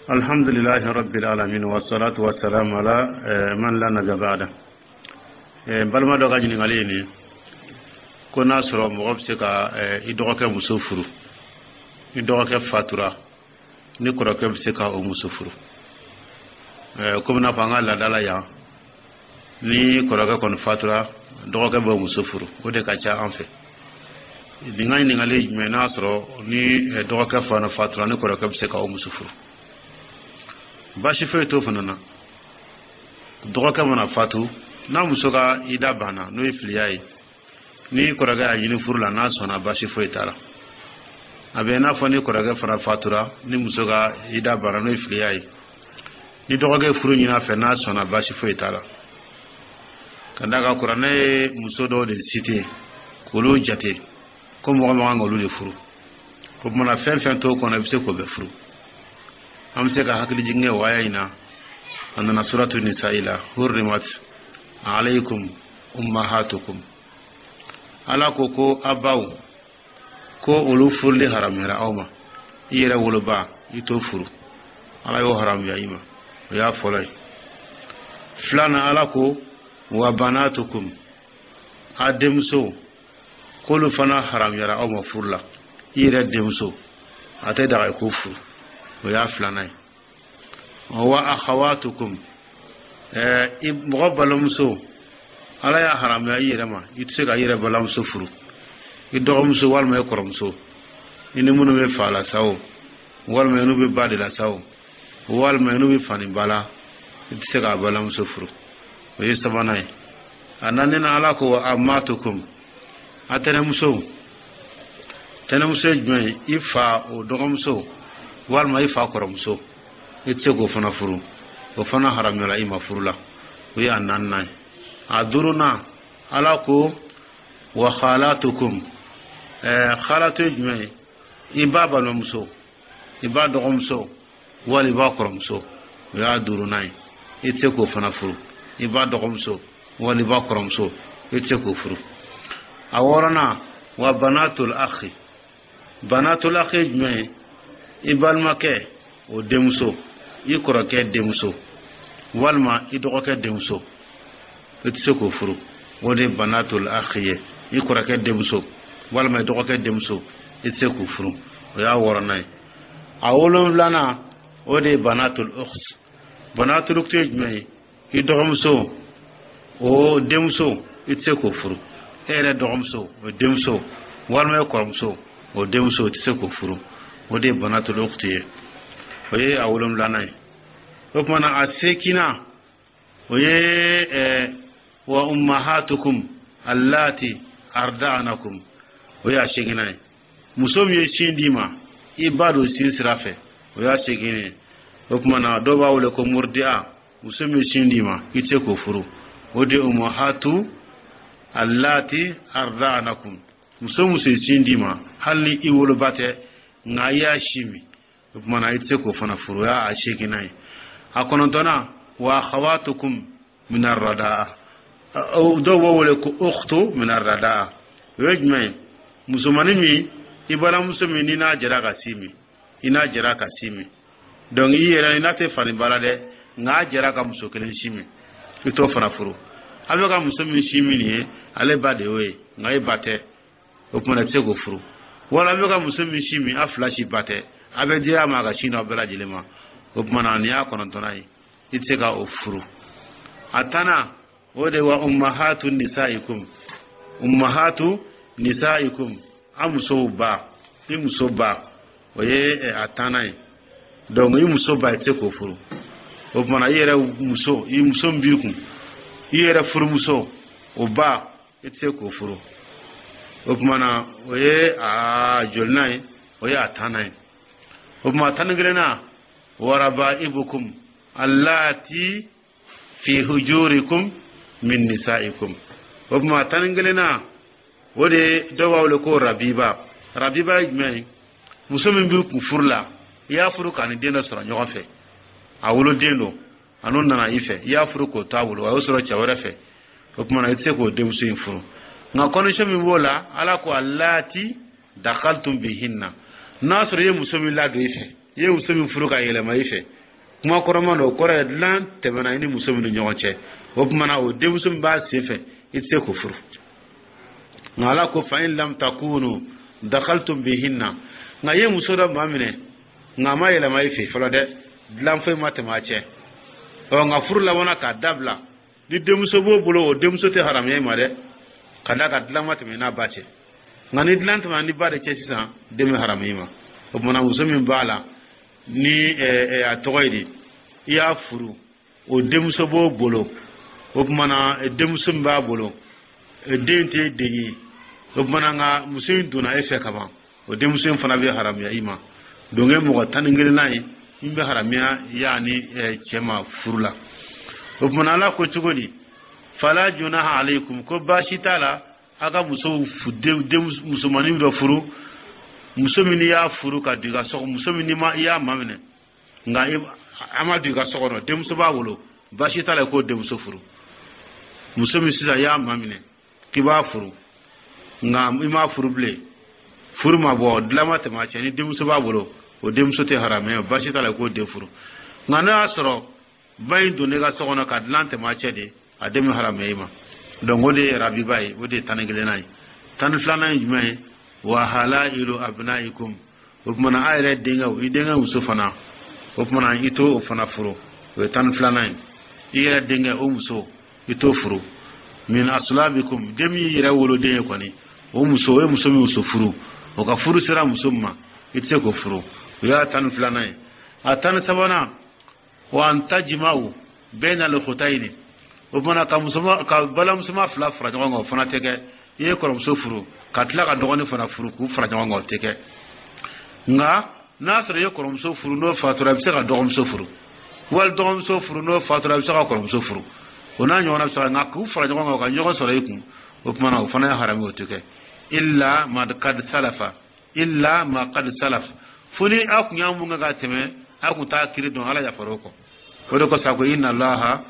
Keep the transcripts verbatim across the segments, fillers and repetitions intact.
الحمد لله رب العالمين والصلاة والسلام على من لا نبي بعده. بالما دوغا جيني غاليني كنا سرو مغب سكا يدوغا مسوفرو يدوغا فاتورا ni koroke biseka o musufuru eh komna fanga la dala ya ni koroke kon fatura dogoke bo musufuru o de kacha en fait dinga ni ngale mena soro ni dogoke fana fatura ni koroke biseka o musufuru bashi fe to fanana dogoke mona fatu na musoka ida bana no ifliyai ni koroke ayini furula na sona bashi fe tara abe na fani koraga fara fatura ni musoga ida barano ifliyai ni dogoge furu nyina fe na sona bashi fo itala kandaga kurane musodo de cité kulu jate ko mo mo ngolu de furu ko mona fen fen to ko na bise ko be furu am se ka hakli jinge waya ina andana suratu nisa ila hurrimat alaykum ummahatukum ala ko ko abaw ko olu furli haram yara awma yere wolo ba ito furu ala yo haram ya ima ya folay flana ala ko wa banatukum ademso kolu fana haram yara awma furla yere demso ate da ko furu ya flana wa akhawatukum eh ibghabalumso ala ya haram ya yere ma itse ga yere balamso furu idogomso walma koromso ini munu be fala sawo walma enu be badila sawo walma enu be fani bala itse ga balam sufru o yisabanai ananina ala ko amatukum atene muso tene muso jme ifa o dogomso walma ifa koromso itse go fana furu o fana haramela ima furula o ya nanai aduruna ala ko wa khalatukum eh khalatu jme ibaba no muso ibado gomso wali ba koromso ya durunai ite ko fana furu ibado gomso wali ba koromso ite ko furu aworana wa banatul akhi banatul akhi jme ibal make o demso ikoroke demso walma idogoke demso ite ko furu wode banatul akhiye ikoroke demso walma dogoke demso itse ku furu ya wornay awolon lana ode banatul ukht banatul ukht jme idogomso o demso itse ku furu ere dogomso o demso walma koromso o demso itse ku furu ode banatul ukht ye oye awolon lana okmana asekina oye eh wa ummahatukum allati arda'anakum oya shegina musom ye shindima ibado sinsirafe oya shegine okmana doba wole ko murdi'a musom ye shindima ite ko furu ode ummahatu allati arda'anakum musom muso shindima halli iwolo bate ngaya shimi okmana ite ko fana furu ya shegina akonontona wa khawatukum min ar-rada'a o doba wole ko ukhtu min ar-rada'a wejmay musumani mi ibala musumi ni na jira ka simi ina jira ka simi donc yera ina te fani balade nga jira ka musokelen simi ito fana furu abe ka musumi simi ni ale bade we nga ibate okuma tse go furu wala abe ka musumi simi a flashi bate abe dia ma ga shino bela jilema okuma na ni akonontonai itse ka o furu atana ode wa ummahatu nisaikum ummahatu nisaikum amso ba imso ba oye atanai donc imso ba te ko furu o mana yere muso imso mbiku yere furu muso o ba ete ko furu o mana oye a jolnai oye atanai o ma tangrena waraba ibukum allati fi hujurikum min nisaikum o ma tangrena wode dowa wole ko rabiba rabiba jme musomin bi ku furla ya furu kan deno soro nyoga fe awulo deno anon nana ife ya furu ko tawulo wa soro chawara fe ko kuma na itse ko demsu infuru nga kono shemi wola ala ko allati dakhaltum bihinna nasr ye musomi la do ife ye musomi furu ka yele ma ife kuma koroma no kore lan tebana ni musomi no nyonche o mana o de musomi ba sefe itse ko furu ngala ko fa in lam takunu dakhaltum bihinna nga ye musoda mamine nga ma yele ma ife folo de lan fe matemache o nga furu la wona ka dabla di de muso bo bolo o de muso te haram ye ma de kada ka dlan matemena bache ngani dlan tama ni bare che sisan de me haram yima o mana musomi bala ni e a togoydi ya furu o demso bo bolo o mana demso mba bolo dente deyi o mana nga musin duna efe kama o demso fana be haram ya ima donge mo tan ngel nay imbe haram ya yani chema furula o mana la ko tugoni fala junaha alaykum ko bashi tala aga muso fudde dem musumani do furu musomini ya furu ka diga so musomini ma ya mamene nga ama diga so no dem so ba wolo bashi tala ko dem so furu musomi sisa ya mamene ki ba furu nga ima furu ble furu ma bo dlama te ma chani dem so ba wolo o dem so te harame bashi tala ko de furu nga na asro bayin do ne ga so no ka dlante ma chede adem harame ima dongode rabi bay wode tanagele nay tan flana jumay wa halailu abnaikum upmana ayre denga wi denga musufana upmana ito ufana furu we tan flana ire denga o muso ito furu min aslabikum demi ire wolo denga kwani o muso we muso mi muso furu o ka furu sira musumma itse ko furu ya tan flana atan sabana wa antajma'u baina al-khutayn upmana ka musuma ka bala musuma fla fra jongo fana tege ye ko muso furu katla ka dogoni fana furu ku fara jongo teke nga nasr ye ko muso furu no fatura bi se ka dogom so furu wal dogom so furu no fatura bi se ka ko muso furu ona nyona so nga ku fara jongo ka nyogo so reku upmana fana harami o teke illa ma qad salafa illa ma qad salaf funi ak nyamu nga ga teme aku ta kiri don ala ya faroko ko ko sa ko inna allaha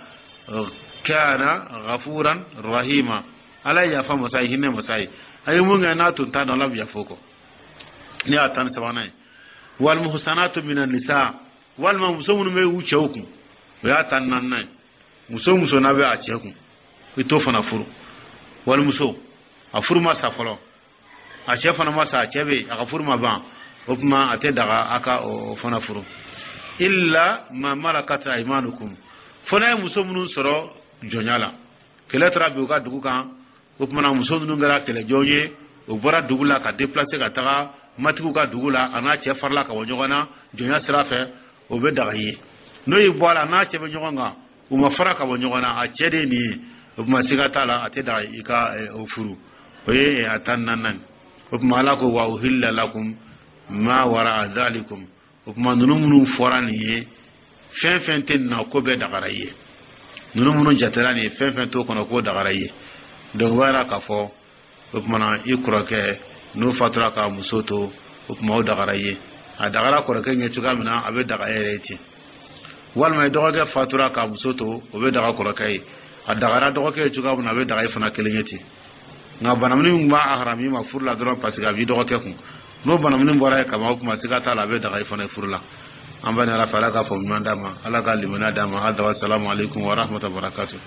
kana ghafuran rahima ala ya fa masai hinne masai ay mun ga na tun ta don labiya foko ni atan sawana wal muhsanatu minan nisa wal ma musumun me wuce hukum ya tan nan nan muso muso na be a ce hukum ito fana furu wal muso a furu ma sa folo a ce fana ma sa ce be a furu ma ba kuma ate daga aka o fana furu illa ma malakat aymanukum fana muso munun soro jonyala kele tra bi ga dugu kan o kuma muso nunu ngara kele jonye o bora dugula ka déplacer ka taga matiku ka dugula ana che farla ka wonyogana jonya sirafe o be daga yi no yi bola na che be nyogonga o ma fara ka wonyogana a che de ni o ma siga tala ate daga ika o furu o ye atan nan o kuma la ko wa uhilla lakum ma wara zalikum o kuma nunu munu forani ye fen fen ten na ko be daga raye nunu munu jaterani fen fen to kono ko daga raye donc wara ka fo upmana ikurake no fatura ka musoto upma o dagaraye a dagara korake nye tuga mina abe dagayere ti walma dogoke fatura ka musoto obe daga korake a dagara dogoke tuga mina abe dagaye fana kelenyeti nga banamni ngba ahrami ma furla dron pasiga bi dogoke kun no banamni mbora ka ma kuma siga tala abe dagaye fana furla ambani ala fala ka fo mandama ala ka limana dama hada wa assalamu alaikum wa rahmatullahi wa barakatuh.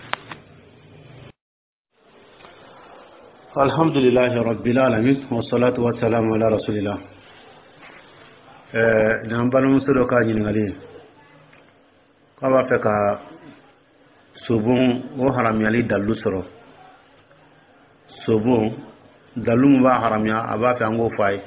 الحمد لله رب العالمين والصلاة والسلام على رسول الله. نعمل مسلو كاجين غالي. كما فكا سبون وحرام يلي دلو سرو. سبون دلو مبا حرام يا أبا فانغو فاي.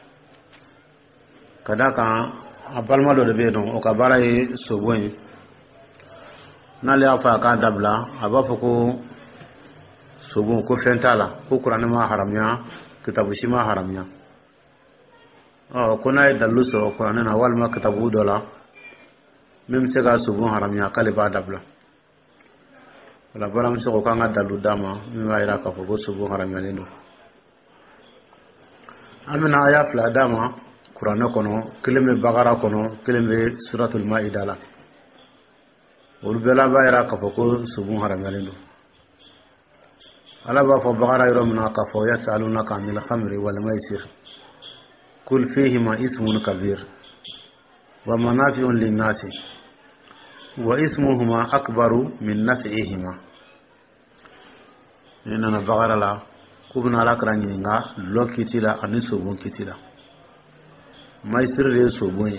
كذا كان أبال ما دو دبيدون أو كباراي سبون. نالي أفا كان دبلا أبا فكو subun ko fentala ko qur'an ma haramnya kitabu shi ma haramnya oh kuna dalu so qur'an na wal ma kitabu dola mem se ga subun haramnya kale ba dabla wala baram so ko kanga dalu dama mi wayra ka ko subun haramnya lendo amina aya fla dama qur'an kono kelime bagara kono kelime suratul maida la ul bela bayra ka ko subun haramnya lendo ala ba fo bagara yoro mna ka fo yasaluna ka mil khamri wal maisir قل فيهما اسم كبير ومنافع للناس واسمهما أكبر من نفعهما. إننا بغر لا كوبنا لا كرانينغا لو كيتيلا أني سوبون كيتيلا ما يصير لي سوبون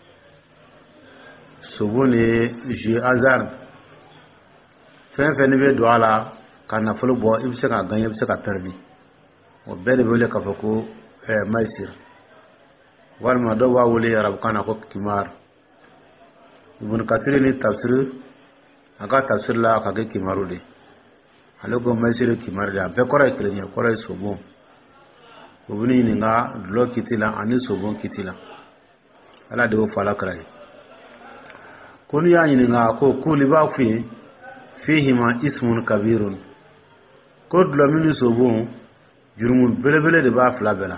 سوبون جي أزار فين فين بيدو على كان نفلو بوا يبسك عن يبسك عتربي وبالي بيقول لك فكو ما يصير والما دوا ولي رب كان أكو كمار ابن كثير ني تفسير أكا تفسير لا أكا كمارو دي aloko maisire kimarja be kora kilenya kora sobon obuni ni nga lo kitila ani sobon kitila ala de fala krai kunu ya ni nga ko kuli ba fi fihi ma ismun kabirun ko dlo mini sobon jurmun belebele de ba fla bela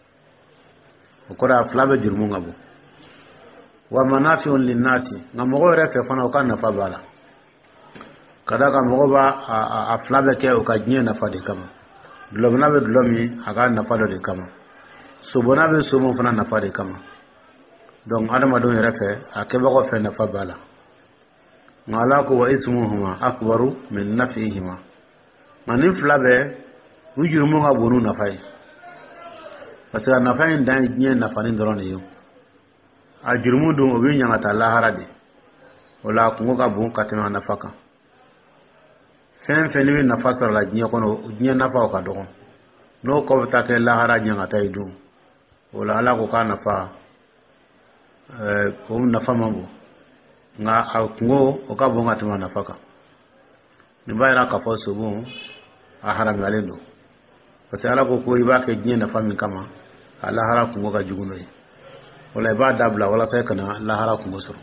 kora fla be jurmun ngabo wa manafi'un linnasi ngamo re fe fana o kan nafa bala kada ka mogo ba a flabe ke o ka jinya na fadi kama dulobna be dulomi aga na fado de kama sobona be somo fana na fadi kama donc adama do refe a ke ba ko fe na fabala ngala ko wa ismuhuma akbaru min nafihima manin flabe wujuru mo ga bonu na fay parce que na fay dan jinya na fani ndorone yo a jurumu do o bi nyanga ta la harade wala ko ga bon katima na faka fen fen ni nafa sara la jinya kono jinya nafa o ka dogon no ko ta ke la hara jinya ta idu wala ala ko ka nafa eh ko nafa mambo nga ngo o ka bonga tuma nafaka ni bayra ka fo subu a haram yalendo parce ala ko ko iba ke jinya nafa min kama ala hara ko ga juguno yi wala ba dabla wala sai kana la hara ko musur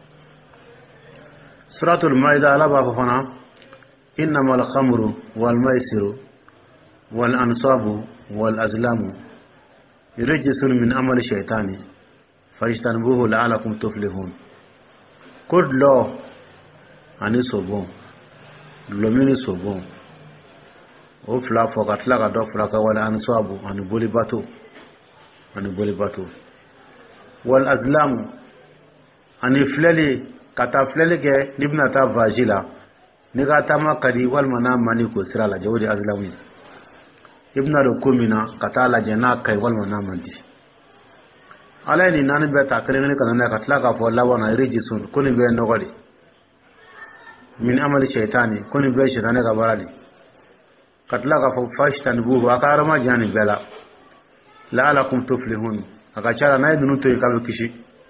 suratul maida ala ba fa fana إنما الخمر والميسر والأنصاب والأزلام رجس من عمل الشيطان فاجتنبوه لعلكم تفلحون كل لو أني صوبون لوميني صوبون وفلا فقط لغا دو فلاك والأنصاب أني بولي باتو أني بولي باتو والأزلام أني فلالي كتا فلالي كي نبنا تا فاجيلا niga tama kadi wal mana mani ko sira la jawdi azlawi ibna do kumina kata la jana kai wal mana mandi ala ni nan be ta kare ne kana ka tla ka fo lawana rijisun kuni be no gadi min amali shaytani kuni be shaytani ka barali katla ka fo fashtan bu akara ma jani bela la'alakum tuflihun aka chara na idunu to ka kishi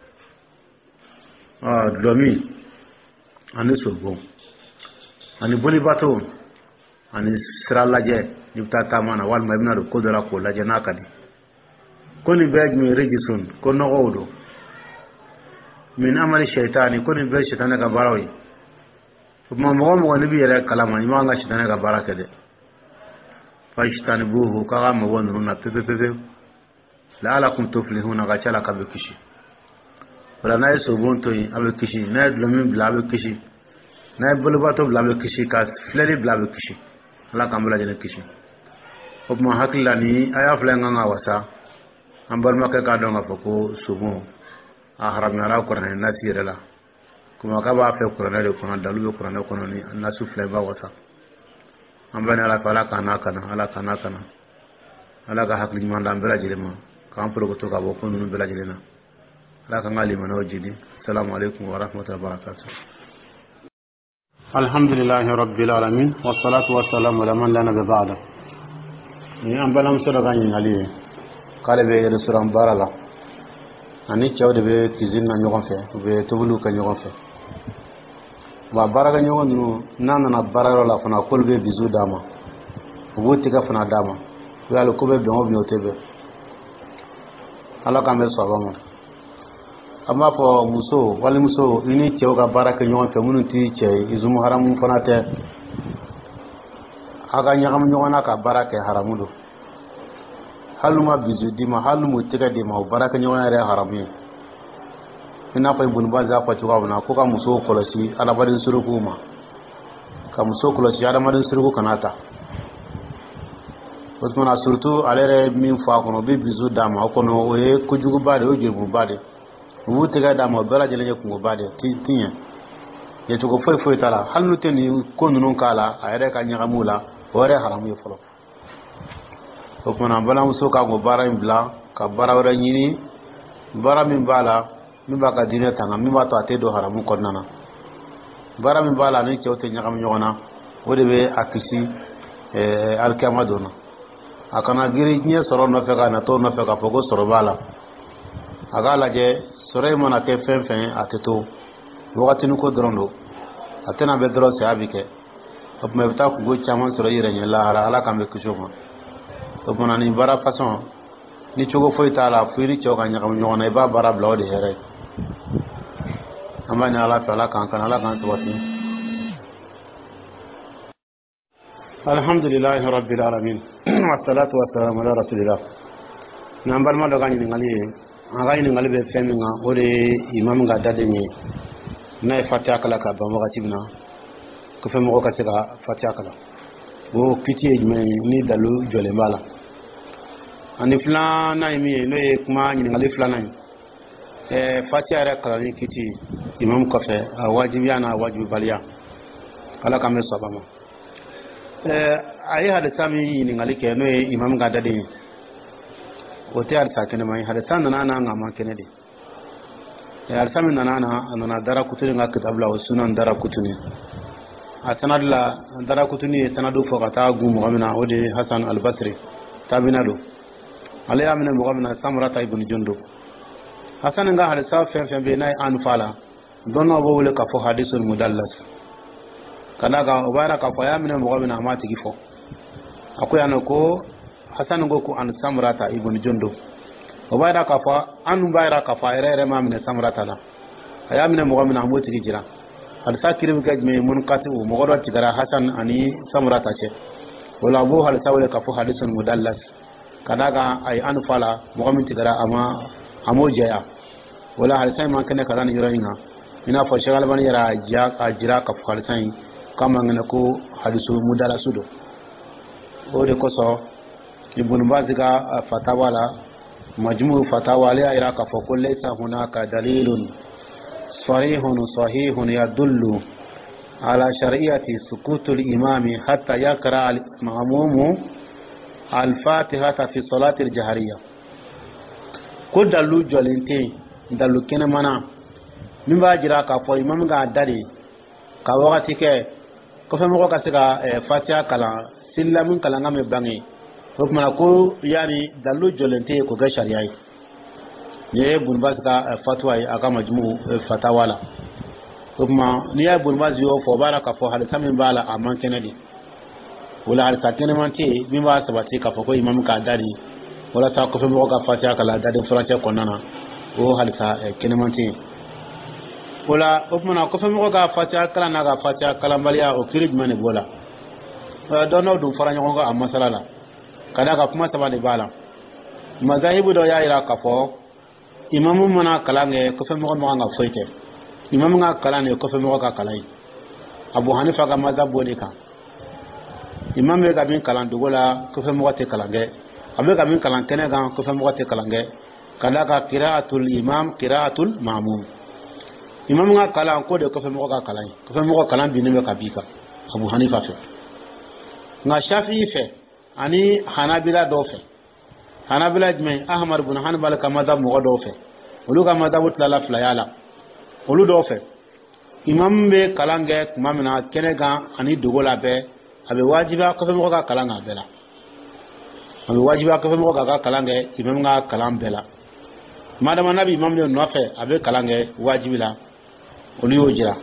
ah domi ani sobo ani boli bato ani sira laje dibta tamana wal mabna do kodora ko laje nakadi koni bej mi regisun ko no odo min amali shaytani koni be shaytani ka barawi ma mo mo ni bi yere kalama ni ma nga shaytani ka baraka de fa shaytani buhu ka ma wonu na pepe pepe la'alakum tuflihuna ga chala ka be kishi wala na yeso bonto yi abe kishi na dlomi bla be kishi na bulubato bla be kishi ka fleli bla be kishi ala kambula jene kishi ko ma hakla ni aya flenga nga wasa ambar makka ka donga fako sumo a haram yara ko na nasire la kuma ka ba fe ko na de ko na dalu ko na ko ni nasu fle ba wasa ambana ala fala kana kana ala kana kana ala ka hakli manda ambela jilema ka ampro ko to ka bo ko nunu bela jilena ala ka ngali mano jidi assalamu alaikum wa rahmatullahi wa barakatuh. Alhamdulillahi rabbil alamin wassalatu wassalamu ala man la nabiyya ba'da. Ni ambalam sura ganyi ali kale be restaurant barala ani chawde be cuisine na ñogon fe be tobulu ka ñogon fe ba baraga ñogon no nana na bararo la fana kolbe bizu dama wuti ka fana dama yalo ko be be ngob ñotebe ala kamel so bama amma fo muso wali muso ini cew ka baraka ñogon fe munun ti cey izumu haramu fana te aga ñagam ñogona ka baraka haramudo haluma bizu dima halumu tiga dima baraka ñogona re haramu ina fay bun baza fa ci wawna ko ka muso kolosi ala badin suruku ma ka muso kolosi ala madin suruku kanata Osmana surtout alere min fa kono bi bizu dama kono o ye kujugu bade o jirbu bade wu tega dama bala jele ye kungo bade ti tinya ye to ko foy foy tala halnu teni ko nunun kala ayre ka nyagamula ore haramu ye folo Osmana bala muso ka go bara imbla ka bara wara nyini bara min bala min ba ka dine tanga min ba to ate do haramu konnana bara min bala ni cewte nyagam nyogona o de be akisi eh alkama dona akana giri nye soro no feka na to no feka fogo soro bala aga laje soro mana ke fen fen ateto wakati nuko drondo atena be dro se abike op me bta ko go chaman soro yire nye la hala ala kambe kushoma to bona ni bara façon ni chogo foi tala fuiri choga nya kam nyona ba bara blo de here amani ala fala kan kan ala kan tawati alhamdulillah rabbil alamin wassalatu wassalamu ala rasulillah nambar ma doga ni ngali aga ni ngali be feminga ore imam ga dade ni na fatiha kala ka ba wakati bina ko fe mo ko kasika fatiha kala o kiti ni dalu jole bala ani flan na mi no e kuma ni ngali flan na eh fatiha ra kala ni kiti imam ko fe wajibi ana wajibi baliya kala ka me sabama eh ayi hadisa mi ni ngali ke no e imam ga dade o te hadisa kene mai hadisa nana na ngama kene de e hadisa mi nana na nana dara kutuni nga kitabla o sunan dara kutuni asanadla dara kutuni sanadu fo kata gu mu'mina o de hasan al-basri tabinado ale amina mu'mina samrata ibn jundub hasan nga hadisa fen fen be nay an fala donno bo wole ka fo hadisul mudallas kana ga obara ka fo amina mu'mina amati gifo akoyano ko hasan ngo ko an samrata ibn jundub obara ka fo an bayra ka fa rere ma amina samrata la ayamina mu'mina amoti gijira hadisa kirim gajme mun qatu mogodo tigara hasan ani samrata che wala bo hadisa wole ka fo hadisul mudallas kadaga ay an fala mu'min tigara ama amo jaya wala hadisa man kana kadan yurainga ina fo shagal ban yara ja ajira ka fo hadisa kama ngana ko hadisul mudallasu do o de koso ibn baziga fatawala majmu fatawa la ira ka fo kullaysa hunaka dalilun صريح صحيح يدل على شرعية سكوت الإمام حتى يقرأ المأموم الفاتحة في صلاة الجهرية كل دلو جولنتين دلو كنا منا من باجرا كفو إمام قادري كوقتي كه كفهم وقت كسر فاتحة كلا سلم كلا نعم بعني حكمنا كو يعني دلو جولنتين كوجا شرعي ye bulbaz ka fatwa yi aka majmu fatawa la kuma ni ya bulbaz yo fo baraka fo hal tamin bala amman kenedi wala hal sakene manti mi ba sabati ka fo ko imam ka dari wala sa ko fe mo ka fatiha kala dadi france ko nana o hal sa kene manti wala kuma ko fe mo ka fatiha kala na ka fatiha kala baliya o kirij mane bola dono dum faranya ko amma salala kada ka kuma sabani bala mazahibu do ya ira ka fo imamu mana kalange ko fe mo mo nga foyte imamu nga kalane ko fe mo ka kalai abu hanifa ga mazhab woni ka imamu ga bin kalan dugola ko fe mo te kalange abe ga bin kalan kene ga ko fe mo te kalange kala ka qira'atul imam qira'atul ma'mum imamu nga kalan ko de ko fe mo ka kalai ko fe mo ka kalan binime ka bika abu hanifa fe nga shafi'i fe ani hanabila do fe hanabila jme ahmad ibn hanbal ka madhab mo do fe ulu ka madhab utla fla yala ulu do fe imam be kalange mamna kenega ani dugola be abe wajiba ko fe mo ka kalanga bela abe wajiba ko fe mo ka kalange imam nga kalam bela madama nabi imam le no fe abe kalange wajibila ulu yojira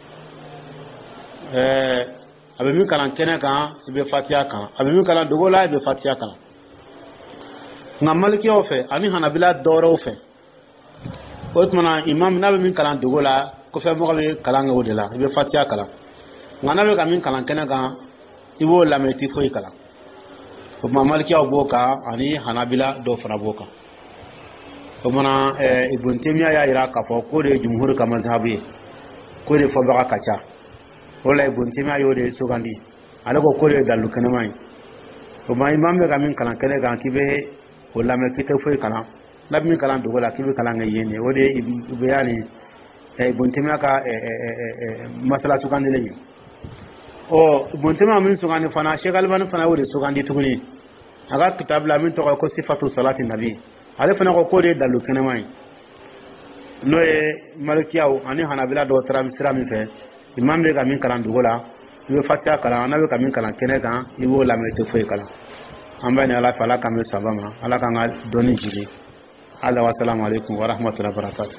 eh abe mi kalan kenega be fatiha kan abe mi kalan dugola be fatiha kan nga maliki ofe ani hanabila doro ofe otmana imam nabe min kalan dugola ko fe mo be kalan ngodela be fatiha kala nga nabe ka min kalan kenaga iwo lameti foi kala ko maliki oboka ani hanabila do fana boka ko mana e ibn timiya ya ira ka fo ko de jumhur ka mazhabi ko de fo baka kacha wala ibn timiya yo de sugandi ala ko ko de dalu kana mai o ma imam be gamin kalan kene kan kibe o lame kite foy kalan labmin kalan do wala kibe kalan ngene o de be yani e buntima ka e masala su kan le o buntima min su kan fana shegal ban fana wori su kan di tuguni aga kitab la min to ko sifatu salati nabi ale fana ko ko de dalu kene mai no e malikiyaw ani hanabila do tram sirami fe imam be gamin kalan do wala ibe fatiha kalan na be gamin kalan kene kan ibo lame te foy kalan amba ni ala fala kam sabama ala kan doni jili ala wa assalamu alaikum wa rahmatullahi wa barakatuh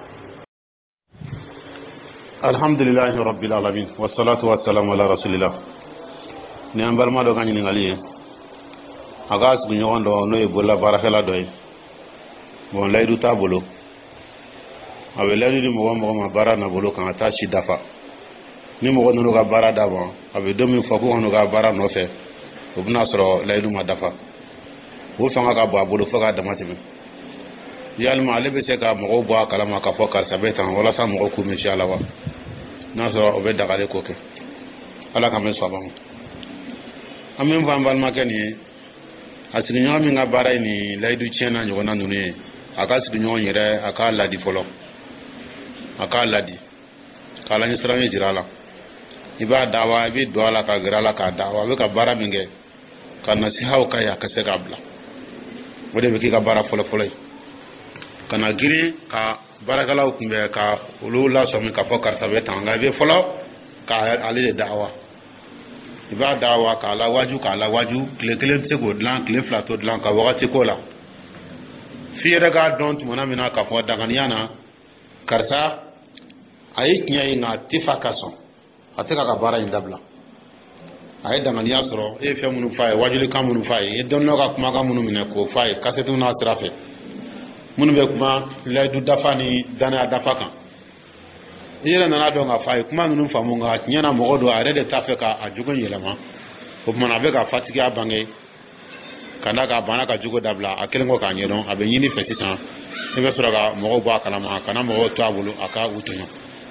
alhamdulillahi rabbil alamin wassalatu wassalamu ala rasulillah ni ambal ma do ganyi ngali aga su nyondo no e bolla barakala doy bon laydu tabolo abe laydu di mo mo ma bara na bolo kan ata shi dafa ni mo no ga bara dabo abe domi fako no ga bara no fe obna soro laydu ma dafa wo fanga ka ba bolo faka damati be yalma ale be se ka mo bo akala ma ka fo kar sabetan wala sa mo ko mi inshallah wa na soro obe dagale ko ke ala ka me so ba amen vambal makani asigi nyomi nga bara ni laydu chena nyona nune aka sigi nyon yere aka ladi folo aka ladi kala ni srange jirala iba dawa bi doala ka girala ka dawa be ka bara minge kana si haw ka ya ka se gabla wode be ki ka bara folo folo kana giri ka barakala kumbe ka ulula so mi ka fokar sabe tanga be folo ka ali de dawa iba dawa ka la waju ka la waju kle kle se go dlan kle flato dlan ka wakati ko la fi daga don tumana mina ka fo daga yana karsa ayi kinya ina tifakaso ateka ka bara indabla ayi daga niya soro e fe munu fay wajuli ka munu fay e donno ka kuma ka munu mina ko fay kasetu na sirafe munu be kuma la du dafa ni dana dafa kan yela nana do nga fay kuma nunu famu nga nyana mo do are de tafeka ajugo yelama ko mana be ka fatiki abange kanda ka bana ka jugo dabla akelengo ka nyedon abe nyini fesisan e be sura ga mo bo akala ma kana mo to abulu aka utunyo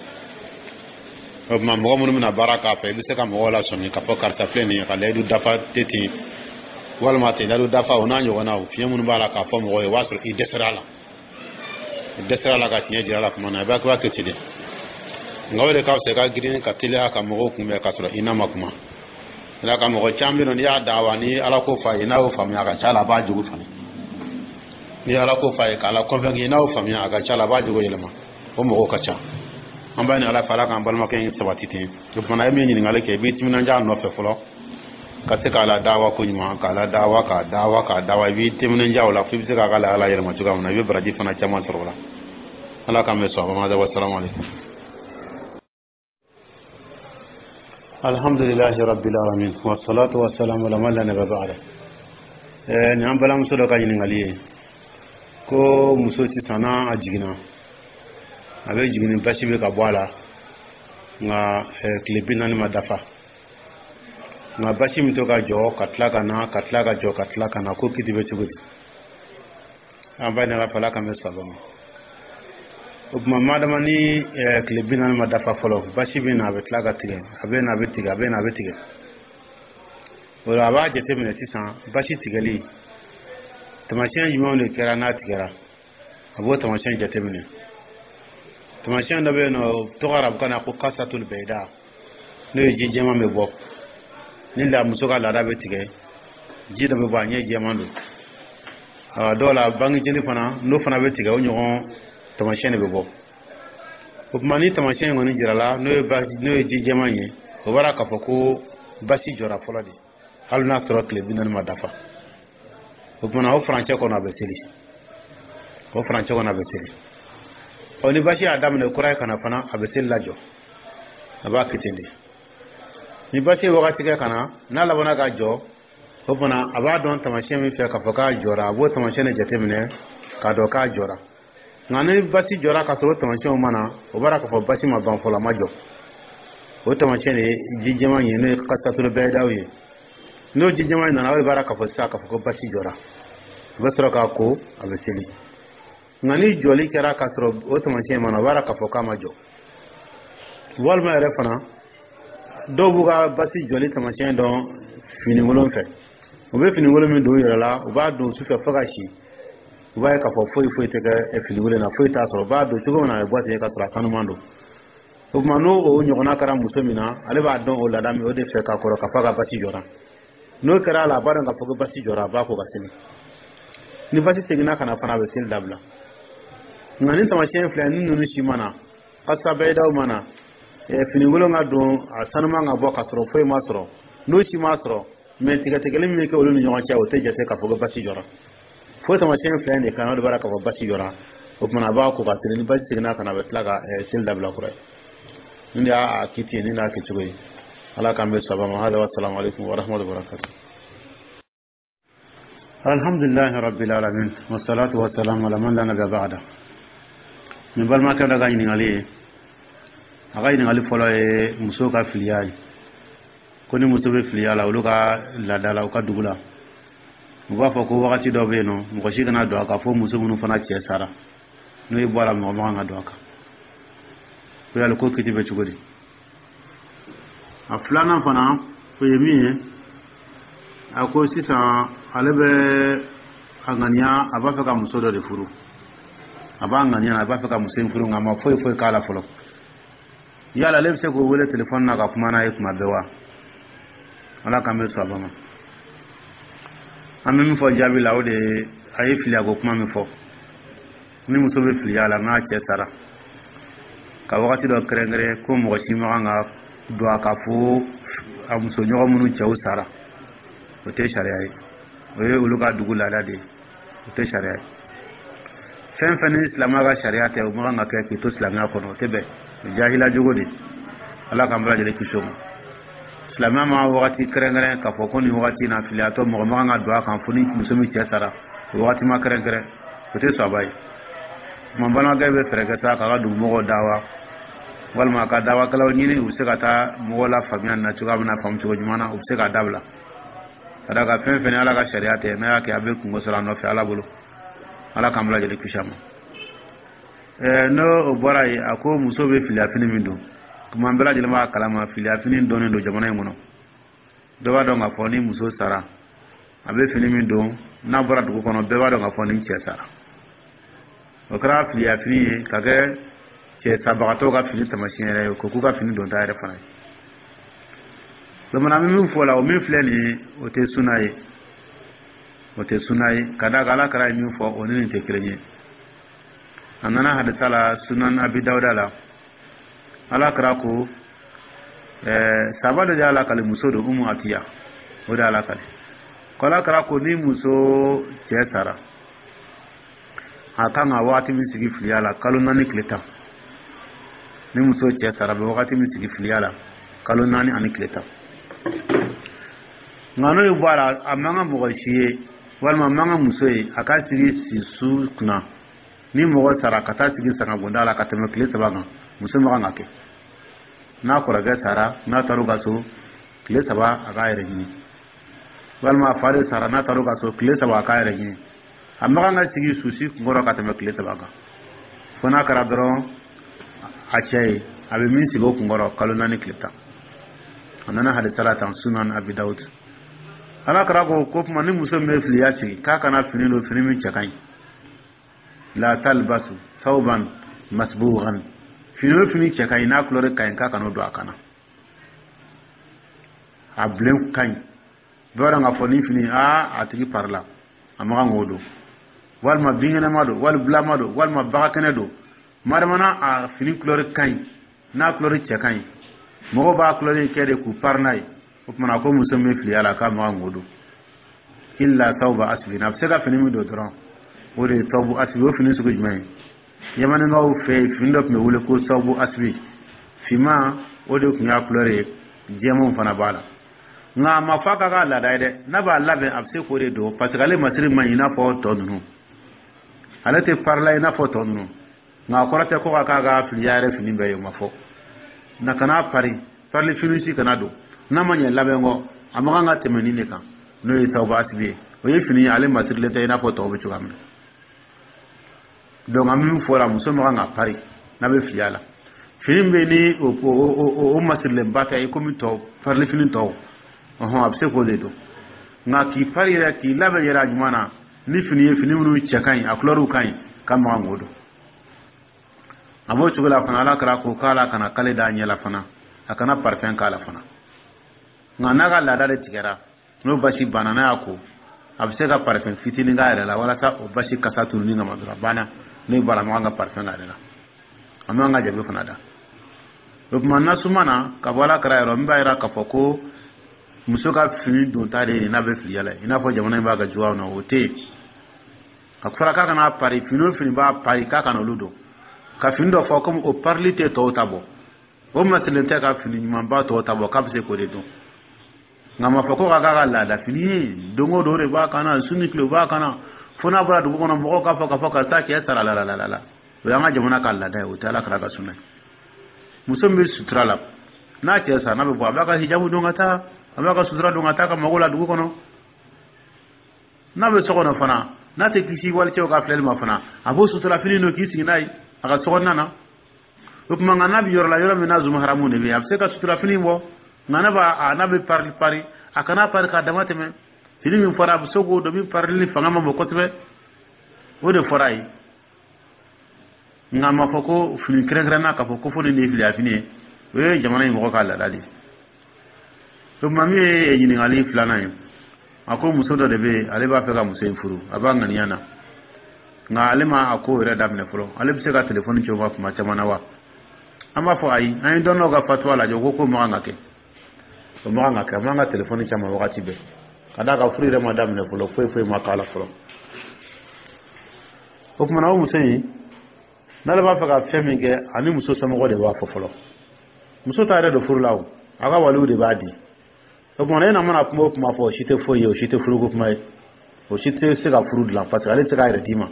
ko ma mo mo na baraka fe be se ka mo wala somi ka fo karta pleni ka ledu dafa teti wal ma te ledu dafa ona nyo na o fiye mun bala ka fo mo e wasro i desrala desrala ka tinya jirala kuma na ba ko ketide ngawre ka se ka girin ka tile aka mo ko me ka sura ina makuma ila ka mo ko chambi no ya dawa ni ala ko fa ina o famya ka chala ba jugu fani ni ala ko fa ka ala ko fa ina o famya ka chala ba jugu yelma o mo ko ka cha amba ni ala fala kan balma ken sabatite to mana mi ni ngale ke bi timina ja no fe folo ka se ka ala dawa ko nyuma ka ala dawa ka dawa ka dawa bi timina ja wala fi se ka ala ala yelma tuga na bi braji fana chama sorola ala ka me so ba ma da wassalamu alaikum alhamdulillahi rabbil alamin wassalatu wassalamu ala man la nabiyya ba'da eh ni ambala muso do kanyini ngaliye ko muso si sana ajigina abe jigini basi be ka bwala nga klibina ni madafa nga basi mito ka jo katla kana katla ka jo katla kana ko kitibe chugudi amba na fala kame sabama ubma madama ni klibina ni madafa folo basi be na betla ka tige abe na betige abe na betige wala ba jete mine sisan basi tigali tamashen yimo ne kera na tigara abo tamashen jete mine tamashen da be no to arab kana ko kasatul bayda ne ji jema me bo ni la musoka la da betige ji da be ba nye jema ndo a dola bangi jeni fana no fana betige o nyon tamashen be bo ko mani tamashen ngoni jirala no ba no ji jema nye o bara ka fako basi jora foladi halna soro kle binan ma dafa o mana o français ko na beteli o français ko na beteli o ni basi adam ne kurai kana fana abetel lajo aba kitende ni basi wakati ka kana na labana ga jo o mana aba don tamashe mi fe ka faka jora abo tamashe ne jate mine ka do ka jora ngane basi jora ka soro tamashe o mana o bara ka fo basi ma ban fola majo o tamashe ne jijema yene qasatul baydawi no jijema na nawe baraka fo saka fo basi jora basra ka ko abeseli ngani joli kera ka soro o tamashe mana baraka fo kama jo wal ma refana do buga basi joli tamashe don fini ngolon fe o be fini wolo min do yɛrɛ la u b'a don su fɛ fo ka si u b'a ye k'a fɔ foyi foyi tɛ kɛ fini wolo na foyi t'a sɔrɔ u b'a don cogo min na a bɛ bɔ ten ka sɔrɔ a sanuman don o tuma n'o o ɲɔgɔnna kɛra muso min na ale b'a dɔn o laada min o de fɛ ka kɔrɔ ka fɔ ka basi jɔra n'o kɛra a la a b'a dɔn k'a fɔ ko basi jɔra a b'a ko ka seli ni basi seginna ka na fana a bɛ seli dabila nka ni tamasiyɛn filɛ ni ninnu si mana asabedaw mana fini wolo ka don a sanuman ka bɔ ka sɔrɔ foyi ma sɔrɔ n'o si ma sɔrɔ mɛ tigɛtigɛli min bɛ kɛ olu ni ɲɔgɔn cɛ o tɛ jate k'a fɔ ko basi jɔra fo tamasiyɛn filɛ nin de kan o de b'a k'a fɔ basi jɔra o tuma a b'a ko ka seli ni basi seginna ka na a bɛ tila ka seli dabila kura ye nin de y'a kiti ye nin de y'a kɛcogo ye ala k'an bɛ saba ma hada wassalamu alaikum wa rahmatullahi wa barakatuh alhamdulillahi rabbil alamin wassalatu wassalamu ala man la nabiyya ba'da min balimakɛ dɔ ka ɲininkali ye a ka ɲininkali fɔlɔ ye muso ka filiya ye ko ni muso bɛ filiya la olu ka laada la u ka dugu la u b'a fɔ ko wagati dɔ bɛ yen nɔ mɔgɔ si kana don a kan fo muso minnu fana cɛ sara n'o ye bɔ a la mɔgɔ man kan ka don a kan ko yali ko kiti bɛ cogo di a filanan fana o ye min ye a ko sisan ale bɛ a ŋaniya a b'a fɛ ka muso dɔ de furu a b'a ŋaniya a b'a fɛ ka muso in furu nka a ma foyi foyi k'a la fɔlɔ yala ale bɛ se k'o wele telefɔni na ka kuma n'a ye tuma bɛɛ wa ala k'an bɛ sɔn a ma an bɛ min fɔ jaabi la o de ye a ye filiya ko kuma min fɔ ni muso bɛ filiya la n'a cɛ sara ka wagati dɔ kɛrɛnkɛrɛn ko mɔgɔ si ma kan ka don a ka fo a muso ɲɔgɔn minnu cɛw sara o tɛ sariya ye o ye olu ka dugu laada de ye o tɛ sariya ye fɛn fɛn ni silamɛya ka sariya tɛ o ma kan ka kɛ k'i to silamɛya kɔnɔ o tɛ bɛn o ye jahila jogo de ala k'an bɛɛ lajɛlen kisi o ma silamɛya ma wagati kɛrɛnkɛrɛn k'a fɔ ko nin wagati na filiyatɔ mɔgɔ ma kan ka don a kan fo ni muso min cɛ sara o wagati ma kɛrɛnkɛrɛn o tɛ sɔn a ba ye tuma balimakɛ bɛ fɛɛrɛ kɛ sa k'a ka dugumɔgɔw dawa walima ka dawakɛlaw ɲini u bɛ se ka taa mɔgɔw la faamuya na cogoya min na faamu cogo ɲuman na u bɛ se k'a dabila ka da ka fɛn fɛn ala ka sariya tɛ n'a y'a kɛ a bɛ kungo sɔrɔ a nɔfɛ ala bolo ala k'an bɛɛ lajɛlen kisi a ma n'o o bɔra yen a ko muso bɛ filiyafini min don tuma an bɛɛ lajɛlen b'a kalama filiyafini dɔnnen don jamana in kɔnɔ bɛɛ b'a dɔn k'a fɔ ni muso sara a bɛ fini min don n'a bɔra dugu kɔnɔ bɛɛ b'a dɔn k'a fɔ ni cɛ sara o kɛra filiyafini ye ka kɛ cɛ sabagatɔw ka fini tamasiyɛn yɛrɛ ye ko k'u ka fini don ta yɛrɛ fana ye bamanan bɛ min fɔ la o min filɛ nin ye o tɛ suna ye o tɛ suna ye ka da kan ala kɛra ye min fɔ o ni nin tɛ kelen ye a nana hadisa la sunan abi dawuda la ala kɛra ko saba dɔ de ala kale muso don umu atiya o de ala kale ko ala kɛra ko ni muso cɛ sara a kan ka waati min sigi filiya la kalo naani tile tan ni muso cɛ sara bɛ waati min sigi filiya la kalo naani ani tile tan nka n'o ye bɔ a la a man kan mɔgɔ si ye walima a man kan muso ye a ka sigi sisu kunna ni mɔgɔ sara ka taa sigi sangabonda la ka tɛmɛ tile saba kan muso ma kan ka kɛ n'a kɔrɔkɛ sara n'a taara u ka so tile saba a k'a yɛrɛ ɲini walima a fa de sara n'a taara u ka so tile saba a k'a yɛrɛ ɲini a ma kan ka sigi susi kunkɔrɔ ka tɛmɛ tile saba kan fo n'a kɛra dɔrɔn a cɛ ye a bɛ min sigi o kunkɔrɔ kalo naani tile tan a nana hadisa la tan sunan abi dawud ala kɛra ko ko kuma ni muso min bɛ filiya sigi k'a kana fini don fini min cɛ ka ɲi la talbasu thawban masbughan fini o fini cɛ ka ɲi n'a kulɔri ka ɲi k'a kana don a kana a bilen ka ɲi bɛɛ b'a dɔn k'a fɔ ni fini aa a tigi pari la a ma kan k'o don walima binkɛnɛma don wali bulama don walima bagakɛnɛ don madamana a fini kulɔri ka ɲi n'a kulɔri cɛ ka ɲi mɔgɔw b'a kulɔri kɛ de k'u pari n'a ye o tumana ko muso min bɛ filiya la k'a ma kan k'o don illa thawba asbin a bɛ se ka fini min don dɔrɔn o de ye sababu asibi o fini sugu jumɛn ye yamaninkaw fɛ yen fini dɔ tun bɛ wele ko sababu asibi finman o de tun y'a kulɔri ye jɛmanw fana b'a la nka a ma fɔ a ka k'a laada ye dɛ n'a b'a labɛn a bɛ se k'o de don parce que ale masiri man ɲi i n'a fɔ tɔ ninnu ale tɛ parila i n'a fɔ tɔ ninnu nka a kɔrɔ tɛ ko ka k'a ka filiya yɛrɛ fini bɛɛ ye o ma fɔ na kana pari parili fini si kana don n'a ma ɲɛ labɛn kɔ a ma kan ka tɛmɛ nin de kan n'o ye sababu asibi ye o ye fini ye ale masirilen tɛ i n'a fɔ tɔw bɛ cogoya min na donc an min fɔ la muso ma kan ka pari n'a bɛ filiya la fini bɛ ni o o o masirilenba tɛ i komi tɔw parili fini tɔw ɔhɔn a bɛ se k'o de don nga ki pari ra ki labe yara jumana ni fini fini munu chakai akloru kai kama ngodo abo chugula fana ala kara ko kala kana kale da nyela fana akana parfum kala fana nga naga lada de tigera no basi banana ako abse ka parfum fitini ga yara la wala sa o basi kasatu ni nga madura bana no bala ma nga parfum ga dela amma nga jabe fana da rubmanna sumana ka wala kara yaro mba ira ka foko musoka fini don tare ni na be fiyala ina fo jamana ba ga juwa na hote akfara ka kana pari fino fini ba pari ka kana ludo ka fini do fo comme o parlite to tabo o matlente ka fini man ba to tabo ka bse ko de don ngama fo ko ga ga la da fini dongo do re ba kana suni kilo ba kana fona bra du ko na mo ka fo ka fo ka ta ke sara la la la la o ya nga jamana ka la da o ta la kra ga sunna musombe sutrala na ke sa na be bo abaka hijabu don ata abaka sutra don ata ka magola du ko no na be so ko no fana na te kisi wal cew ka flel ma fana abo sutra fini no kisi nai aka so nana ukuma ngana bi yorla yoro mina zuma haramu ne be abse ka sutra fini bo ngana ba anabe parli pari akana par ka damate me fini min fara bu sogo do min parli fanga ma bo kotbe o de forai ngama foko fini krengrena ka foko foni ne fili afini we jamana yi mo ka la dali to mami e yini ngali flana yi ako muso do de be ale ba fe ka muso furu abanga niyana nga ale ma ako re damne furo ale bise ka telephone choba kuma chamana wa ama fo ayi ay don no ga fatwa la jogo ko mo ngake to mo ngake ma nga telephone chama wakati be kada ka furu re madam ne fulo foi foi makala fulo o kuma na muso yi nala ba fa ka femi ke ani muso sama ko de ba fo fulo muso ta re do furu lawo aga walu de badi o kuma na mana kuma kuma fo shite fo yo shite furu ko kuma o shite se ga furu la parce que ale se ga redima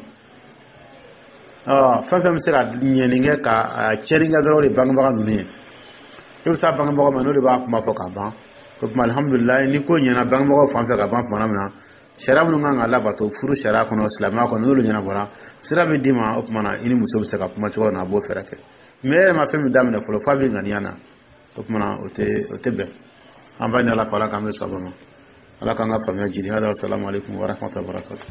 ah fa fam se ga nyeninge ka cheringa do re bang bang nuni yo sa bang bang ma no de ba kuma fo ka ba ko kuma alhamdulillah ni ko nyana bang bang fa fa ka ba fa na sharabu nga la ba to furu shara ko no islama ko no nyana bora sira be dima o kuma na ini muso se ka kuma to na bo ferake me ma fam dam na fo fa bi ngani o kuma na o te o te be amba ni ala ko ala ka me sabama ala ka nga famia jidi hada assalamu alaikum wa rahmatullahi wa barakatuh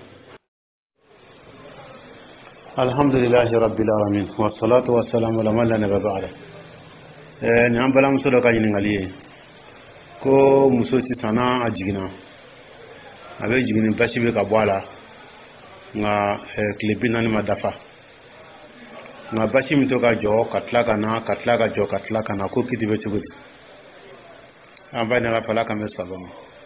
alhamdulillahi rabbil alamin wa salatu wa salamu ala man la nabiyya ba'da eh ni ambala muso do ka yini ngali ko muso ci sana ajigina abe jigini basi be ka bwala nga klebina ni madafa nga basi mi to ka jo katla kana katla ka jo katla kana ko kiti be chugudi amba ni ala fala ka me sabama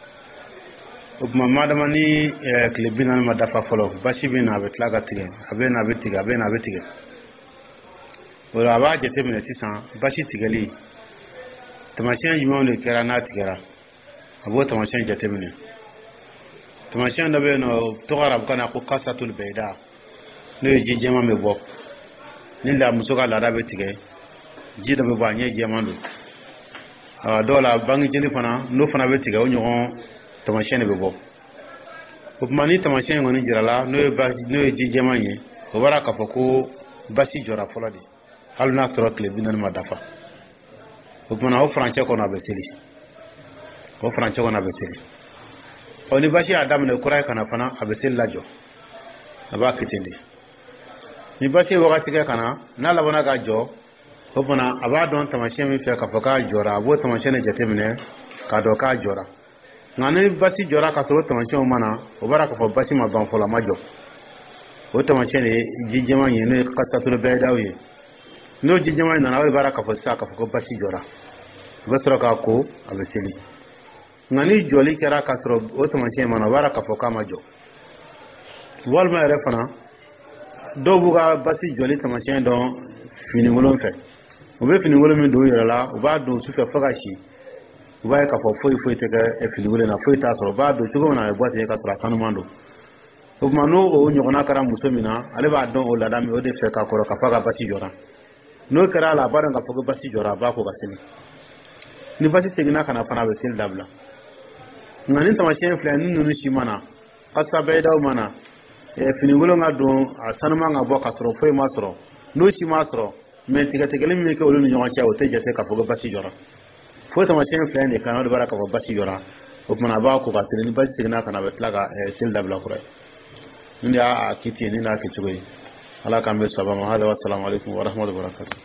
ukuma madama ni klebina ni madafa folo basi be na betla ka tige abe na betige abe na betige wala ba jete mine sisan basi tigali tamasien jumon le kera na tigera abo tamasien jete mine tamasien da be no to garab kana ko kasatul bayda ne ji jema me bo ni la muso ka la da betige ji da be ba nye jema ndo ah dola bangi jeni fana no fana betige o nyon tamasien be bo ko mani tamasien ngoni jirala no ba no ji jema nye o bara ka foko basi jora foladi halna trokle binan ma dafa ko mana o français ko na beseli ko français ko na beseli oni basi adam ne kurai kana fana abesel lajo aba kitindi ni basi wakati ka kana na labana ga jo ko mana aba don tamasien mi fe ka faka jora bo tamasien jete mine ka do ka jora ngane basi jora ka so tamasien mana o bara ka fo basi ma ban fola majo o tamasien jijema yene ka satul baydawi no jijema na na bara ka fo sa ka fo basi jora basra ka ko abeseli ngani joli kera kasro otomache mana bara ka foka majo walma refana do buga basi joli tamache don fini ngolon fe obe fini ngolon mi do yala oba do su fe foka shi oba ka fo foi foi te ka e fini ngolon na foi ta so ba do chugo na e boite ka sra kanu mando o mano o nyogona kara musomina ale ba don o ladami o de fe ka koro ka foka basi jora no kera la bara ka foka basi jora ba ko gasini ni basi tegina kana fana be sil dabla ngani tamashen fulani nunu shi mana asa bai dawo mana e finigulo nga don asanuma nga bo kasro foi masro no shi masro men tiga tiga mi ke olunu nyonga cha o teje te ka fogo basi jora fo tamashen fulani kana do baraka bo basi jora o kuma ba ko ka seli ni ba sigina kana be tla ka sel dabla kura ni ya kiti ni na kitu yi ala kan be sabama hada wa assalamu alaikum wa rahmatullahi wa barakatuh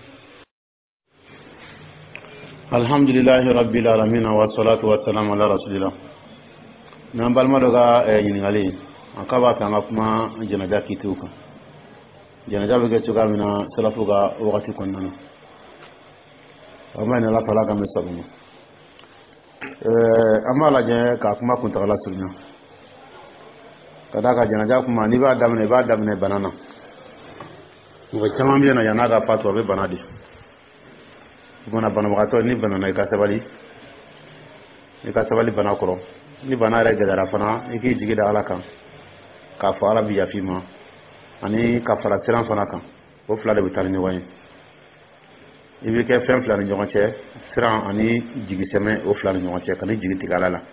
alhamdulillahi rabbil alamin wa salatu wa salam ala rasulillah nan balma doga yin ngali akaba kan kuma janaja kitu kan janaja be ke mina salafu ga wakati konnana amma ne la tala kan be sabama amma la je ka kuma kun ta la sunna kada ka janaja kuma ni ba damne ba damne banana ko chama bi na yana ga fatwa be banadi bona bana wakato ni banana ka sabali ni ka sabali bana koro ni bana re gadara fana iki jigida ala kan ka fa ala bi yafima ani ka fara siran fana kan o fula de bitar ni wayin ibi ke fem fula ni jonche siran ani jigi seme o fula ni jonche kan jigi tigala la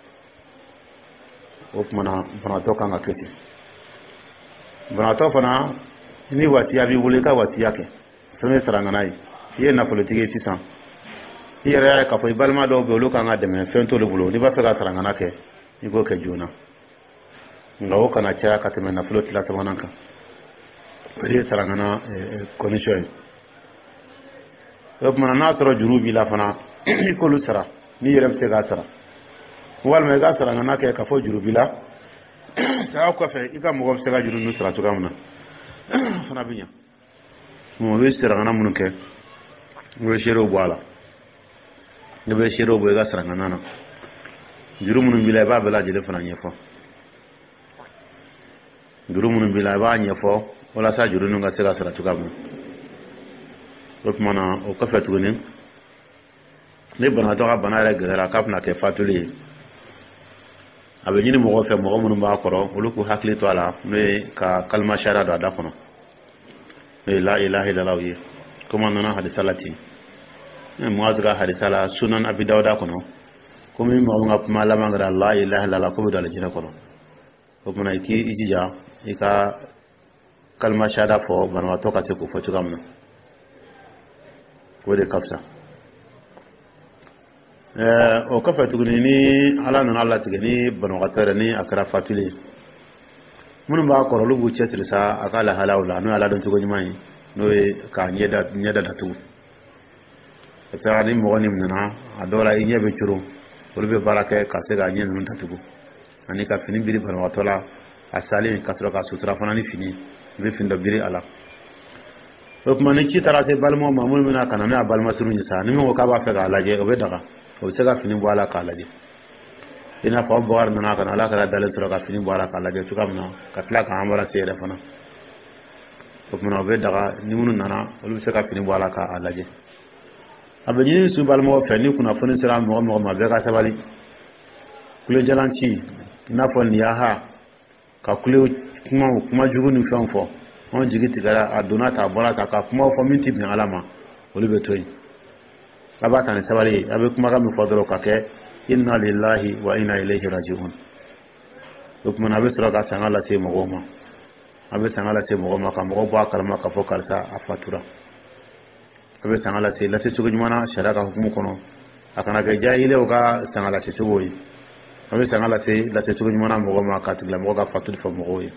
o kuma bana to kan aketi bana to fana ni wasiya bi wule ka wasiya ke seme saranga nai ye na politique sisan yere ya ka fo balma do be lu kan ademe fento le bulo ni ba fe ka saranga na ke ni go ke juna ngawo kana cha ka teme na floti la sabana kan ye saranga na condition o kuma na soro jurubi la fana ko lu sara ni yere se ga sara wal me ga saranga na ke ka fo jurubi la ta ko fe ika mo go se ga juru nu sara to gamna fana binya mo be saranga na mun ke ngo shiro bwala ne be shiro bo ga saranga nana juru mun bila ba bela jele fana nyefo juru mun bila ba nyefo wala sa juru nga sira sira tugamu rop mana o ka fatu ne ne bana to ga bana re gara kapna ke fatuli abe nyini mo go fe mo mun ba koro uluku hakli to ala ne ka kalma shara da da kono la ilaha illallah yi kuma nana hadisalati muazga hadisala sunan abi dawda kono komi mo nga malama ngara la ilaha illallah ko dal jina kono ko mona ki ijija ika kalma shada fo banwa to ka se ko fo tugamna ko de kafsa eh o ka fatu ni ala nan Allah tigani banwa tare ni akara fatuli mun ba ko lu bu chetrisa akala halawla no ala don tugo nyimai no ka nyeda nyeda datu tsani mo ni mna adola inye be churu ulbe baraka ka se ga nyen nun tatugo ani ka fini biri ban watola asali ka sura ka sutra fana ni fini be findo biri ala ok mani ci tarase balmo mamul mina kana me balma suru ni sa ni mo ka ba fe ga laje o be daga o se ga fini wala ka laje ina fa boar na kana ala ka dalil sura ka fini wala ka laje to kamna ka tla ka amara se re fana ok mona be daga ni munu nana o se ka fini wala ka laje abeni su balmo fe ni kuna foni sira mo mo ma be ka sabali kule jalanci na fon ya ha ka kule kuma kuma jugu ni fon fo on jigi tigara aduna ta bora ta ka kuma fo minti bin alama woli be toyi abata ni sabali abe kuma ga mi fodoro ka ke inna lillahi wa inna ilaihi raji'un kuma na be sura ka sangala se mo goma abe sangala se mo goma ka mo ba kalma ka fo kalsa afatura abe sangala se lati sugu jumana sharaka hukumu kono akana ga jahile o ga sangala se sugoyi abe sangala se lati sugu jumana mo goma ka tigla mo ga fatul fo mo goyi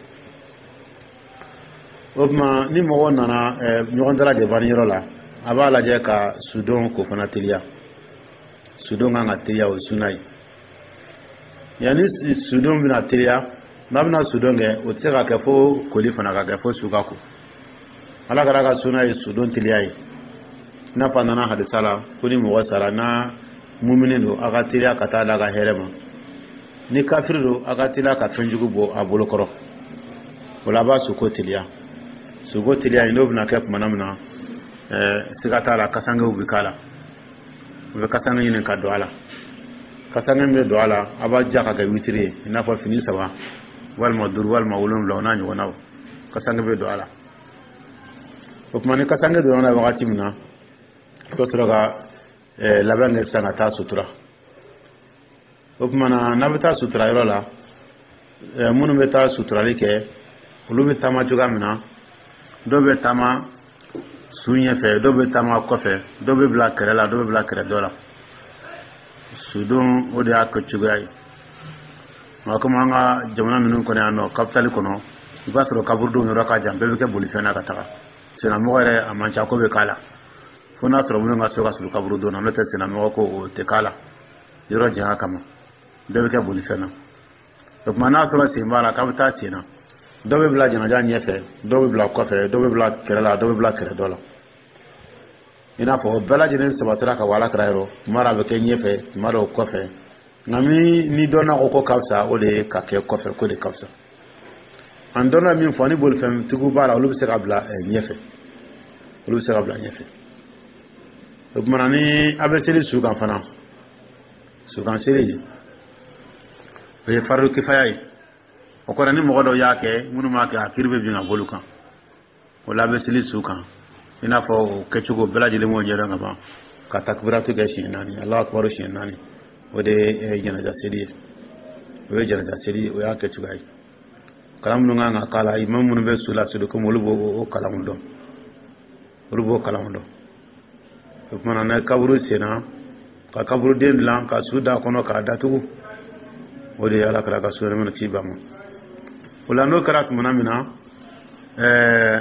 obma ni mo nana nyogon dala de bani rola abala je ka sudon ko fana tilia sudon nga tilia o sunai yani sudon bina tilia namna sudon ge o tsega ka fo koli fana ka fo sugako ala gara ga sunai sudon tilia yi na panana hadisala kuni mo wasara na mu'minin do aga tilia kata daga herema ni kafir do aga tilia ka fenjugo bo abolo koro wala ba su ko tilia su go tilia ino bina kep manamna eh sigata la kasanga ubikala ube kasanga yinen ka do ala kasanga me do ala aba jaka ga witri ina fa fini sawa wal madur wal mawlum lawna ni wona kasanga be do ala o kuma ni kasanga do na wakati mina ko suraga eh labange sanata sutura o kuma na nabata sutura yola eh munu beta sutura like ulu be tama juga mina do be tama sunye fe do be tama kofe do be bla kerela do be bla kere dola sudun o de y'a kɛ cogoya ye nka komi an ka jamana ninnu kɔni yan nɔ kapitali kɔnɔ i b'a sɔrɔ kaburudenw yɔrɔ ka jan bɛɛ bɛ kɛ bolifɛn na ka taga sennamɔgɔ yɛrɛ a man ca ko bɛ k'a la fo n'a sɔrɔ minnu ka so ka surun kaburudenw na n'o tɛ sennamɔgɔ ko o tɛ k'a la yɔrɔ janya kama bɛɛ bɛ kɛ bolifɛn na o tuma n'a sɔrɔ sen b'a la k'a bɛ taa sen na dɔw bɛ bila janaja ɲɛfɛ dɔw bɛ bila kɔfɛ dɔw bɛ bila kɛrɛ la dɔw bɛ bila kɛrɛ dɔ la i n'a fɔ bɛɛ lajɛlen sabatira ka wala kɛra yɔrɔ tuma dɔ a bɛ kɛ ɲɛfɛ tuma dɔ kɔfɛ nka min ni dɔnna ko ko ka fisa o de ye ka kɛ kɔfɛ ko de ka fisa an dɔnna min fɔ ni bolifɛntigiw b'a la olu bɛ se ka bila ɲɛfɛ olu bɛ se ka bila ɲɛfɛ o tuma ni a bɛ seli su kan fana su kan seli o ye fardu kifaya ye o kɔrɔ ni mɔgɔ dɔw y'a kɛ minnu m'a kɛ a kiri bɛ bin ka bolo kan o la a bɛ seli su kan i n'a fɔ o kɛcogo bɛɛ lajɛlen m'o ɲɛdɔn ka ban ka takbiratu kɛ siɲɛ naani Alahu akibaru siɲɛ naani o de ye janaja seli ye o ye janaja seli o y'a kɛcogoya ye kalan minnu kan ka k'a la imam minnu bɛ su la seli komi olu b'o kalanw dɔn olu b'o kalanw dɔn o tuma na kaburu senna ka kaburuden dilan ka su da kɔnɔ k'a datugu o de ye ala kɛra ka su yɛrɛ mana ci ba ma o la n'o kɛra tumana min na ɛɛ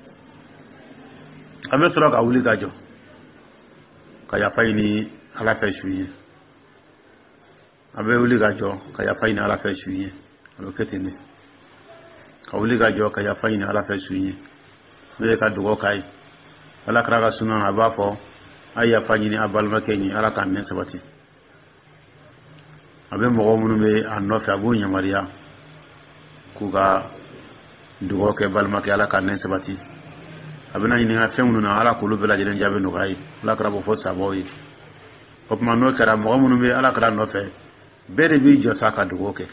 an bɛ sɔrɔ ka wuli ka jɔ ka yafa ɲini ala fɛ su ye an bɛ wuli ka jɔ ka yafa ɲini ala fɛ su ye a bɛ kɛ ten de ka wuli ka jɔ ka yafa ɲini ala fɛ su ye n'o ye ka dugawu k'a ye ala kɛra ka sunan a b'a fɔ a ye yafa ɲini a balimakɛ ɲini ala k'a mɛn sabati a bɛ mɔgɔ minnu bɛ a nɔfɛ a b'o yamaruya k'u ka dugawu kɛ balimakɛ ala k'a mɛn sabati a bɛna ɲininka fɛn minnu na ala k'olu bɛɛ lajɛlen jaabi nɔgɔya ye ala kɛra bɔ fɔ sabaw ye o tuma n'o kɛra mɔgɔ minnu bɛ ala kɛra nɔfɛ bɛɛ de b'i jɔ sa ka dugawu kɛ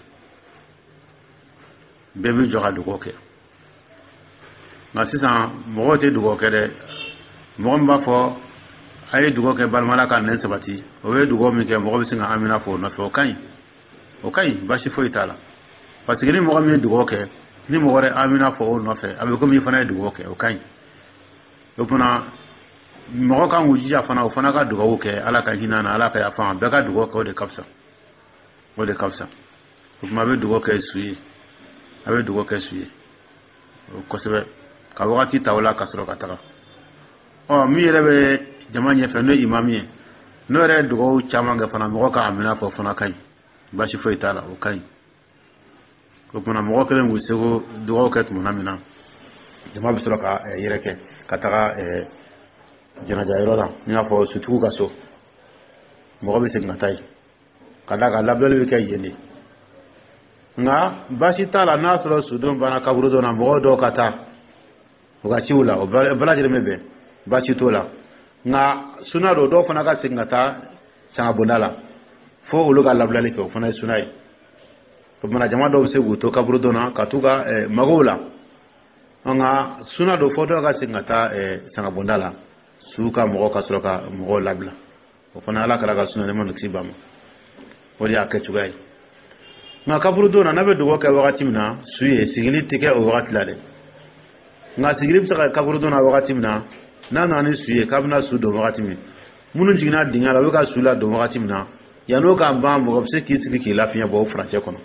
bɛɛ b'i jɔ ka dugawu kɛ nka sisan mɔgɔw tɛ dugawu kɛ dɛ mɔgɔ min b'a fɔ a ye dugawu kɛ balimala ka nɛn sabati o ye dugawu min kɛ mɔgɔ bɛ se ka amina fɔ o nɔfɛ o ka ɲi o ka ɲi baasi foyi t'a la parce que ni mɔgɔ min ye dugawu kɛ ni mɔgɔ wɛrɛ amina fɔ o nɔfɛ a bɛ komi i fana ye dugawu kɛ o ka ɲi o fana mɔgɔ kan k'u jija fana o fana ka dugawu kɛ ala ka hinɛ na ala ka yafa bɛɛ ka dugawu kɛ o de ka fisa o de ka fisa o tuma a bɛ dugawu kɛ su ye a bɛ dugawu kɛ su ye kosɛbɛ ka wagati ta o la ka sɔrɔ ka taga ɔ min yɛrɛ bɛ jama ɲɛfɛ n'o ye imam ye n'o yɛrɛ ye dugawu caman kɛ fana mɔgɔ ka amina fɔ fana ka ɲi baasi foyi t'a la o ka ɲi o tuma mɔgɔ kelen k'u seko dugawu kɛ tuma min na jama bɛ sɔrɔ ka yɛrɛ kɛ ka taga janaja yɔrɔ la n y'a fɔ sutigiw ka so mɔgɔ bɛ segin ka taa yen ka da ka labilali bɛ kɛ yen de nka baasi t'a la n'a sɔrɔ sudon banna kaburu dɔ la mɔgɔ dɔw ka taa u ka ciw la o bɛɛ lajɛlen bɛ bɛn baasi t'o la nka suna don dɔw fana ka segin ka taa sangabonda la fo olu ka labilali kɛ o fana ye suna ye o tuma jama dɔw bɛ se k'u to kaburu dɔ la ka t'u ka magow la nka suna don fo dɔw ka segin ka taa sangabonda la su ka mɔgɔ ka sɔrɔ ka mɔgɔw labila o fana ala kɛra ka suna ne ma kisi ba ma o de y'a kɛ cogoya ye nka kaburu don na n'a bɛ dugawu kɛ wagati min na su ye sigili tɛ kɛ o wagati la dɛ nka sigili bɛ se ka kaburu don na wagati min na n'a nana ni su ye k'a bɛna su don wagati min minnu jiginna dingɛ la u bɛ ka su la don wagati min na yan'o ka ban mɔgɔ bɛ se k'i sigi k'i lafiɲɛ bɔ o furancɛ kɔnɔ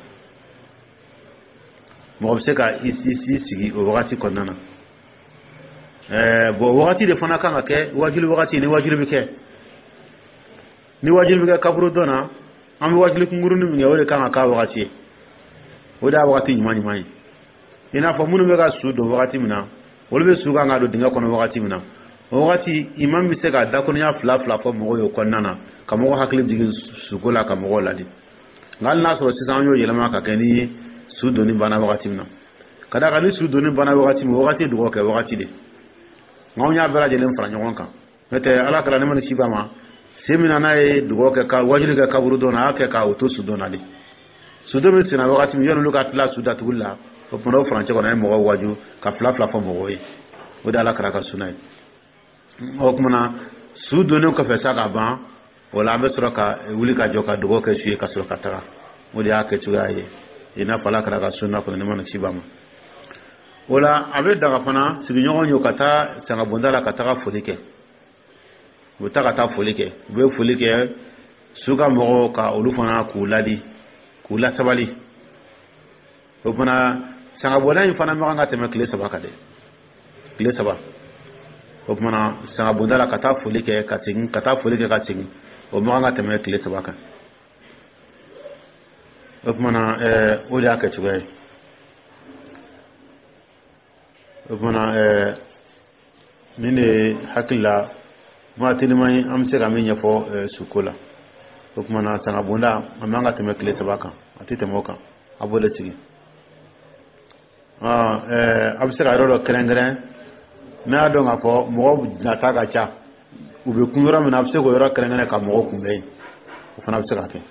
mɔgɔ bɛ se ka i sigi o wagati kɔnɔna na ɛɛ bɔn wagati de fana kan ka kɛ wajuli wagati ni wajuli bɛ kɛ ni wajuli bɛ kɛ kaburu don na an bɛ wajuli kunkurunin min kɛ o de kan ka k'a wagati ye o de y'a wagati ɲuman ɲuman ye i n'a fɔ minnu bɛ ka su don wagati min na olu bɛ su kan ka don dingɛ kɔnɔ wagati min na o wagati imam bɛ se ka dakɔnɔya fila fila fɔ mɔgɔw ye o kɔnɔna na ka mɔgɔ hakili jigin suko la ka mɔgɔw ladi nka hali n'a sɔrɔ sisan an y'o yɛlɛma ka kɛ ni su donni banna wagati min na ka da kan ni su donni banna wagati min wagati dugawu kɛ wagati de nka anw y'a bɛɛ lajɛlen fara ɲɔgɔn kan n'o tɛ ala kɛra ne ma ni si ba ma se min na n'a ye dugawu kɛ ka wajuli kɛ kaburu dɔn na a y'a kɛ k'a to su dɔn na de su don bɛ senna wagati min yan'olu ka tila su datuguli la o tuma o furancɛ kɔnɔ an ye mɔgɔw waju ka fila fila fɔ mɔgɔw ye o de ala kɛra ka suna ye o tuma na su donnen kɔfɛ sa ka ban o la an bɛ sɔrɔ ka wuli ka jɔ ka dugawu kɛ su ye ka sɔrɔ ka taga o de y'a kɛ cogoya ye i n'a fɔ ala kɛra ka suna kɔnɔ ne ma si ba ma o la a bɛ daga fana sigiɲɔgɔn ye ka taa sangabonda la ka taga foli kɛ u bɛ taa ka taa foli kɛ u bɛ foli kɛ suka mogo ka olu fana k'u ladi k'u lasabali o fana sanga bonda in fana ma kan ka tɛmɛ tile saba kan dɛ tile saba o fana sanga bonda la ka taa foli kɛ ka segin ka taa foli kɛ ka segin o ma kan ka tɛmɛ tile saba kan o fana ɛɛ o de y'a kɛ cogoya ye o fana ɛɛ nin de hakili la kuma telima ye an bɛ se ka min ɲɛfɔ suko la o kumana sanga bonda a man ka tɛmɛ tile saba kan a tɛ tɛmɛ o kan a b'o de sigi a bɛ se ka yɔrɔ dɔ kɛrɛnkɛrɛn n'a y'a dɔn k'a fɔ mɔgɔ nata ka ca u bɛ kun yɔrɔ min na a bɛ se k'o yɔrɔ kɛrɛnkɛrɛn ka mɔgɔ kunbɛn yen o fana bɛ se ka kɛ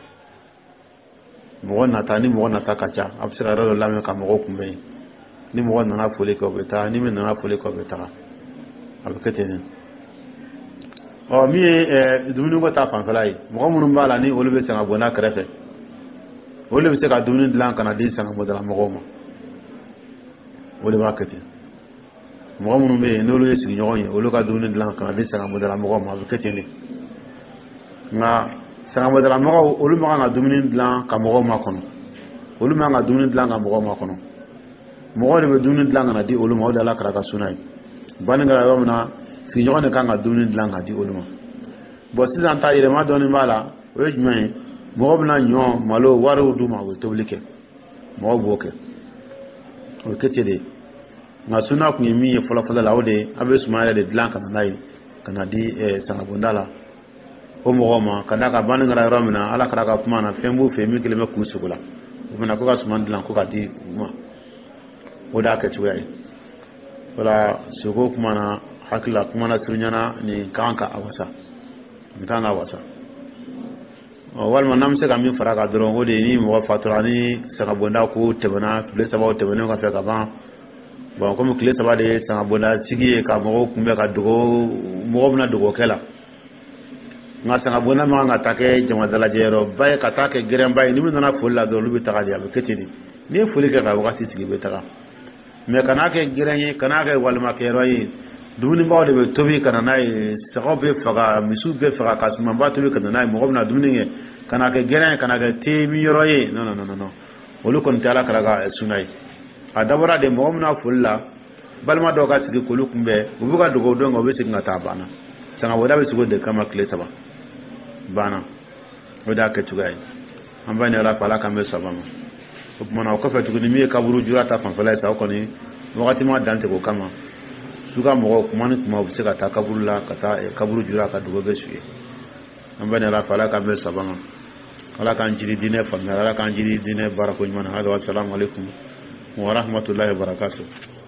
mɔgɔ nata ni mɔgɔ nata ka ca a bɛ se ka yɔrɔ dɔ labɛn ka mɔgɔ kunbɛn yen ni mɔgɔ nana foli kɛ o bɛ taa ni min nana foli kɛ o bɛ taga a bɛ kɛ ten ɔ min ye dumuni ko ta fanfɛla ye mɔgɔ minnu b'a la ni olu bɛ sanga bonda kɛrɛfɛ olu bɛ se ka dumuni dilan ka na di sanga bondala mɔgɔw ma o de b'a kɛ ten mɔgɔ minnu bɛ yen n'olu ye sigiɲɔgɔn ye olu ka dumuni dilan ka na di sanga bondala mɔgɔw ma a bɛ kɛ ten de nka sanga bondala mɔgɔw olu man kan ka dumuni dilan ka mɔgɔw ma kɔnɔ olu man kan ka dumuni dilan ka mɔgɔw ma kɔnɔ mɔgɔw de bɛ dumuni dilan ka na di olu ma o de ala kɛra ka suna ye banni kɛra yɔrɔ min na sigiɲɔgɔn de kan ka dumuni dilan ka di olu ma bon sisan ta yɛlɛma dɔɔni b'a la o ye jumɛn ye mɔgɔ bɛna ɲɔ malo wariw d'u ma u bɛ tobili kɛ mɔgɔw b'o kɛ o bɛ kɛ ten de nka suna kun ye min ye fɔlɔfɔlɔ la o de ye a bɛ suma yɛrɛ de dilan ka na n'a ye ka na di sanga bonda la o mɔgɔw ma ka d'a kan banni kɛra yɔrɔ min na ala kɛra ka kuma na fɛn b'u fɛ min kelen bɛ k'u sogo la o bɛna ko ka suma dilan ko ka di u ma o de y'a kɛ cogoya ye o la sogo kuma na hakili la kuma na surunyana nin kan ka a wasa nin kan ka wasa walima n'an bɛ se ka min fara kan dɔrɔn o de ye ni mɔgɔ fatura ni sanga bonda ko tɛmɛna tile saba o tɛmɛnen kɔfɛ ka ban bon komi tile saba de ye sanga bonda sigi ye ka mɔgɔw kunbɛn ka dogo mɔgɔw bɛna dogo kɛ la nka sanga bonda man kan ka taa kɛ jama dalajɛ yɔrɔba ye ka taa kɛ gɛrɛnba ye ni min nana foli la dɔrɔn olu bɛ taga de a bɛ kɛ ten de n'i ye foli kɛ ka wagati sigi i bɛ taga mɛ kana kɛ gɛrɛn ye kana kɛ walimakɛyɔrɔ ye dumunibaw de bɛ tobi ka na n'a ye sagaw bɛ faga misiw bɛ faga ka sumanba tobi ka na n'a ye mɔgɔ bɛna dumuni kɛ kana kɛ gɛrɛn ye kana kɛ te min yɔrɔ ye non non non non olu kɔni tɛ ala kɛra ka suna ye a dabɔra de mɔgɔ min na foli la balima dɔw ka sigi k'olu kunbɛn u bɛ ka dogo dɔn kan u bɛ segin ka taa banna sanga bonda bɛ sigi o de kama tile saba banna o de y'a kɛ cogoya ye an b'a ɲini ala fɛ ala k'an bɛ saba ma o kumana o kɔfɛ tuguni min ye kaburu jura ta fanfɛla ye sa o kɔni wagati ma dan tigɛ o kama suka mɔgɔ kuma ni kuma u bɛ se ka taa kaburu la ka taa kaburu jura ka dugu bɛ su ye an bɛ ɲini ala fɛ ala k'an bɛ saba ma ala k'an jiri diinɛ faamuya ala k'an jiri diinɛ baara ko ɲuman na hali wa salamu alaikum wa rahmatullahi wa barakatuh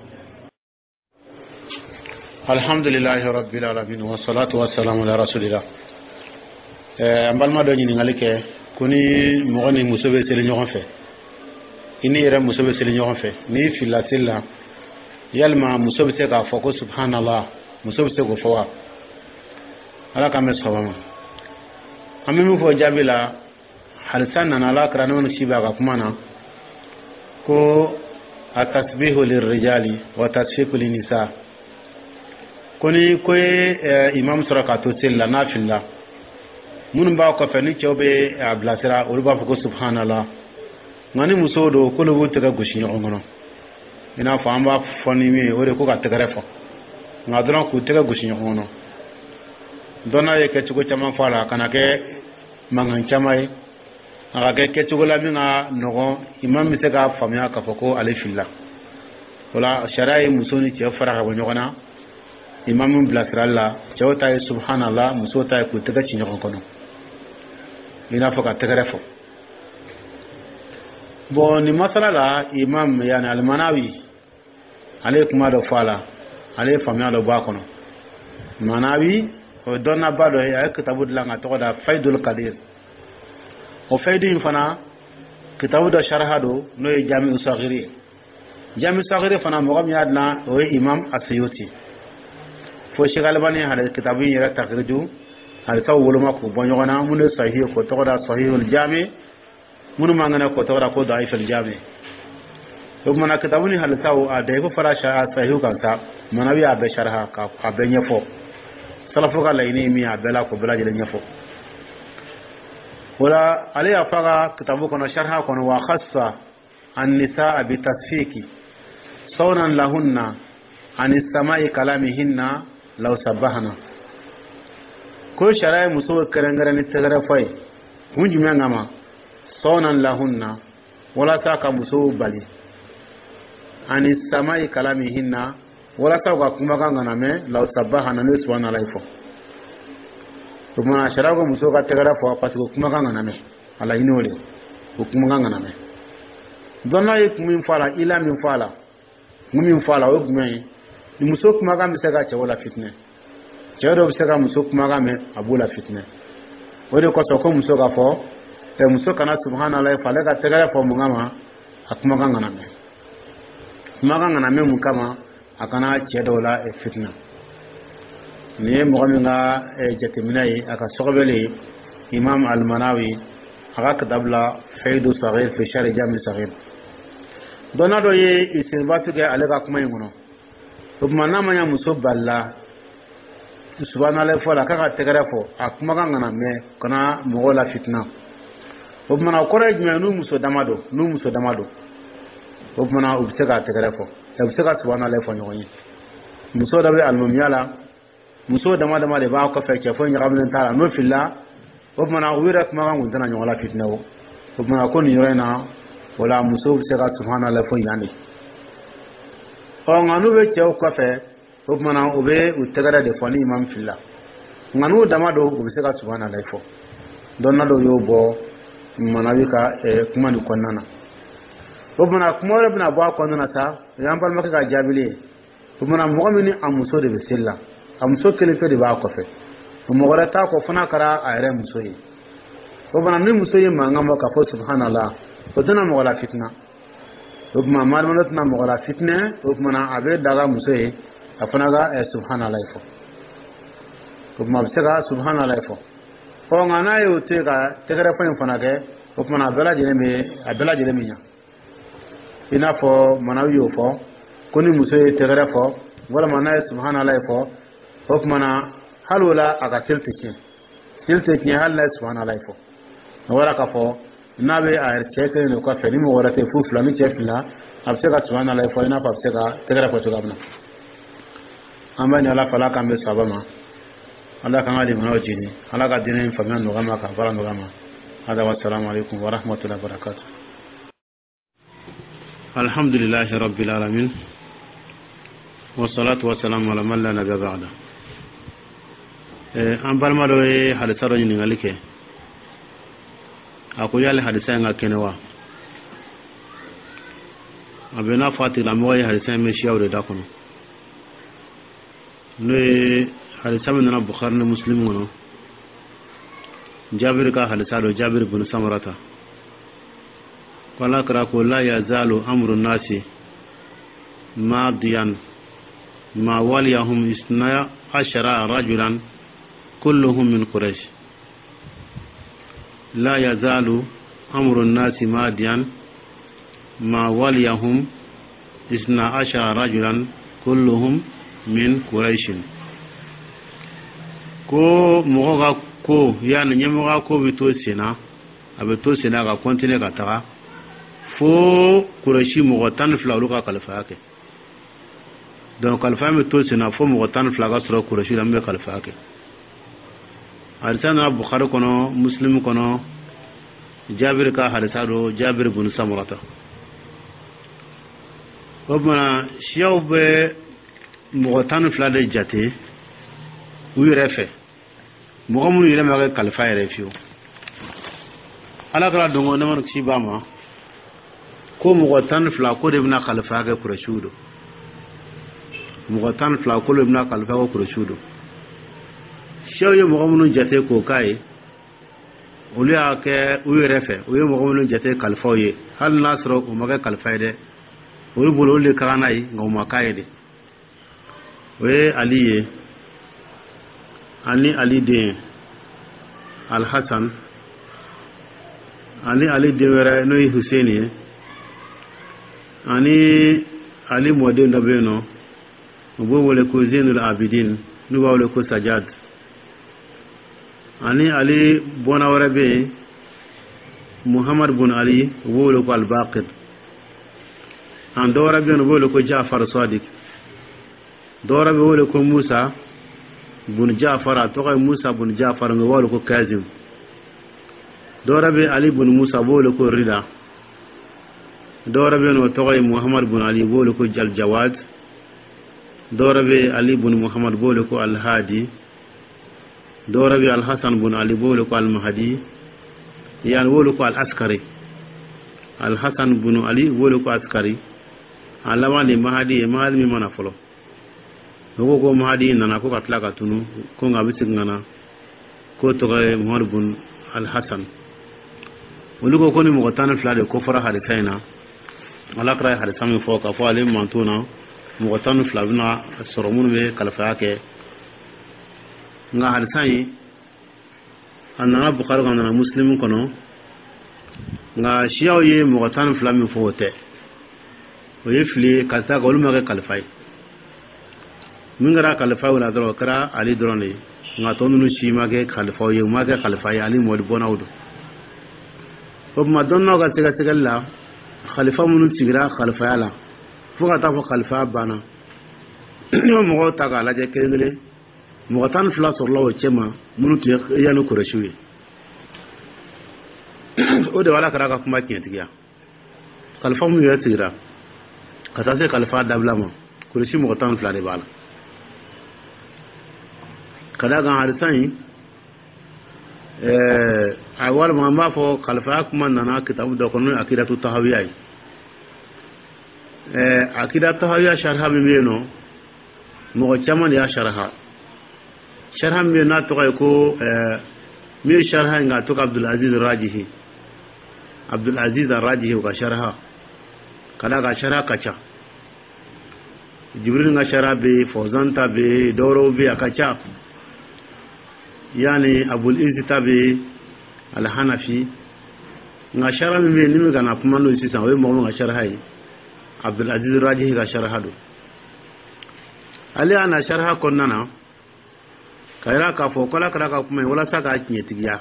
alhamdulillahi rabbil alamin wa salatu wa salamu ala rasulillah an balima dɔ ɲininkali kɛ ko ni mɔgɔ ni muso bɛ seli ɲɔgɔn fɛ i ni yɛrɛ muso bɛ seli ɲɔgɔn fɛ n'i filila seli la yalima muso bɛ se k'a fɔ ko subhanallah muso bɛ se k'o fɔ wa ala k'an bɛ saba ma an bɛ min fɔ jaabi la halisa nana ala kɛra ne si b'a ka kuma na ko a tasbihu lirijali wa tasfiku linnisa ko ni ko ye imam sɔrɔ k'a to seli la n'a filila minnu b'a kɔfɛ ni cɛw bɛ a bilasira olu b'a fɔ ko subhanallah nka ni musow don k'olu b'u tɛgɛ gosi ɲɔgɔn kɔnɔ i n'a fɔ an b'a fɔ ni min ye o de ko ka tɛgɛrɛ fɔ nka dɔrɔn k'u tɛgɛ gosi ɲɔgɔn kɔnɔ dɔn n'a ye kɛcogo caman fɔ a la a kana kɛ mankan caman ye a ka kɛ kɛcogo la min ka nɔgɔn imam bɛ se k'a faamuya k'a fɔ ko ale filila o la sariya ye muso ni cɛ fara ka bɔ ɲɔgɔn na imam min bilasirali la cɛw ta ye subhanallah musow ta ye k'u tɛgɛ ci ɲɔgɔn kɔnɔ i n'a fɔ ka tɛgɛrɛ fɔ bon ni masala la imam yani almanawi ale kuma dɔ fɔ a la ale faamuya dɔ bɔ a kɔnɔ manawi o dɔnna ba dɔ ye a ye kitabu dilan ka tɔgɔ da faidul qadir o faidu in fana kitabu dɔ sharha do n'o ye jami'u saghiri jami'u saghiri fana mɔgɔ min y'a dilan o ye imam asiyuti fo Sheikh Albani hada kitabu in yɛrɛ takriju hali ka woloma k'u bɔ ɲɔgɔn na mun ye sahih ko tɔgɔ da sahihul jami minnu man kan ko tɔgɔ da ko da'iful jami o kumana kitabu ni halitaw a da ko fara sahih kan sa manawi a bɛ sharha ka a bɛ ɲɛfɔ salafu ka laɲini min a bɛɛ la ko bɛɛ lajɛlen ɲɛfɔ ولا علي أفاق كتابك شرحا كون وخص النساء بتصفيق صونا لهن عن السماء كلامهن لو سبحنا كل شرائع مسوء كرنغران التغرفي كنج ميانغما صونا لهن ولا ساك مسوء بالي عن السماء كلامهن ولا ساك كمغانا مي لو سبحنا نسوانا لايفو kuma sharago muso ka tegara fo parce que kuma kan na me ala inole ko kuma kan na me donna yi kuma fala ila min fala min fala o kuma yi muso kuma kan se ka wala fitne cedo se ka muso kuma kan me abula fitne o de ko so ko muso ka fo e muso kana subhanallahi fala ka tegara fo mu ngama akuma kan na me kuma kan na me mu kama akana cedo la e fitna ni mo mi nga jateminay aka sogobele imam al-Manawi aka kadabla faydu saghir fi shar jami saghir dona do ye isibatu ke alega kuma ngono to manna manya musoballa subhanallahi fala kaka tegara fo akuma ngana me kana mo la fitna to manna koraj me nu muso damado nu muso damado to manna ubsega tegara fo ubsega subhanallahi fo nyoni muso dabe al-mumyala muso dama dama de ba ko feke fo nyagamlen tala no filla o mana wira kuma ngun tana nyola fitna o o mana ko ni yorena wala muso se ga subhanallahi fo yani o nganu be cew ko fe o mana o be u tagara de foni imam filla nganu dama do o se ga subhanallahi fo donna do yo bo mana wi ka e kuma ni konnana o mana kuma rabna bo ko nana sa yambal maka ga jabili o mana mo mi ni amuso de be sella amuso kele pe de ba ko fe mo gore ta ko fana kara ayre muso yi ko bana ni muso yi manga mo ka fo subhanallah ko dana mo wala fitna ko ma mal mo na mo wala fitna ko mana abe daga muso yi afana ga subhanallah fo ko ma se ga subhanallah fo ko ngana yo te ga te gara fo fana ke ko mana bela jele me abela jele minya ina fo mana yo fo ko ni muso yi te gara fo wala mana subhanallah fo hukmana halula aga siltike siltike halla subhanallahi fo wala ka fo nabe ayr cheke no ka feni mo wala te fu flami chefla absega subhanallahi fo ina fa absega tegara ko to gabna amani ala fala kambe sabama ala kan ali mo jini ala ka dinen fa men no gama ka fara no gama hada wa assalamu alaikum wa rahmatullahi wa barakatuh alhamdulillahi rabbil alamin والصلاة والسلام على من لا نبي بعده an balma do e hadisa ro ni ngalike ako yale hadisa nga kenewa abena fati la moye hadisa me shiawre da kono no e hadisa me na bukhari ne muslim ngono jabir ka hadisa do jabir ibn samarata wala kara ko la yazalu amru nasi madiyan ma waliyahum isna ashara rajulan كلهم من قريش لا يزال أمر الناس ماديا ما وليهم اثنا عشر رجلا كلهم من قريش كو مغا كو يعني نيمغا كو بتوسينا أبتوسينا غا كونتيني غتاغا فو قريشي مغتان فلاولوكا كالفاكي دونك الفامي توسينا فو مغتان فلاغا سرو قريشي لمبي كالفاكي حدثنا البخاري كنو مسلم كنو جابر کا حدثا دو جابر بن سمرة وبنا شيوب مغتان فلاد جاتي ويرفه مغمون يلما كالفا يرفيو ala kala dongo na man ci bama ko mugatan fla ko de bna khalfa ga kurashudo mugatan fla ko de bna khalfa ga kurashudo shaye mugamunu jate ko kai uli ake uyi refe uyi mugamunu jate khalfa ye hal nasro o maga khalfa de uli bolo le karanai ngoma kai de we aliye ani ali de al hasan ani ali de wera no Husaini ani ali mode ndabeno bo wole ko Zainul Abidin no wole ko Sajjad ani ali bona wara be muhammad bun ali wolo ko al-baqir an dora be wolo ko jafar sadiq dora be wolo ko musa bun jafar to ko musa bun jafar ngo wolo ko kazim dora be ali bun musa wolo ko rida dora be no to ko muhammad bun ali wolo ko jal jawad dora be ali bun muhammad wolo ko al-hadi dora be al-hasan bun ali wolo ko al-mahdi yan wolo ko al-askari al-hasan bun ali wolo ko askari alama ni mahdi mahdi mi mana folo ko ko mahdi nana ko katla ka tunu ko ngabi singana ko to ga muhammad bun al-hasan wolo ko ko ni mo tan flade ko fara hade sayna wala kra hade sami fo ka fo ale mantuna mo tan flavna soromun be kalfa ke nga hade sayi anna bukhari kana muslim kono nga shiyaw ye mo tan flami fo te o ye fili kalta ko luma ke kalfai mingara kalfai wala dro kra ali drone nga to nunu shi ma ke kalfa ye ma ke kalfai ali mod bonawdo o ma donno ga tiga tiga la khalifa munu tigra khalfa ala fuka ta fo khalfa bana mo ta ga la je kengele mo tan fla sur lawo chema munu tu yanu ko reshuwi o de wala kara ka kuma kin tigiya khalfa mu ya tigra kata se khalfa dablama ko reshi mo tan fla de bala kada ga harsan eh awal ma ma fo khalfa kuma nana kitabu da kono akidatu tahawiyya eh akidatu tahawiyya sharha bi meno mo chaman ya sharha sharha mi na to ko eh mi sharha nga to Abdul Aziz Rajihi Abdul Aziz Rajihi ka sharha kada ga sharha kacha Jibril nga sharha be Fawzanta be Doro be akacha yani Abul Izzi tabe al-Hanafi nga sharha mi ni ga na kuma no sisan we mo nga sharha yi Abdul Aziz Rajihi ga sharha do ali ana sharha konnana kayra ka fo kala kala ka kuma wala saka kinye tigiya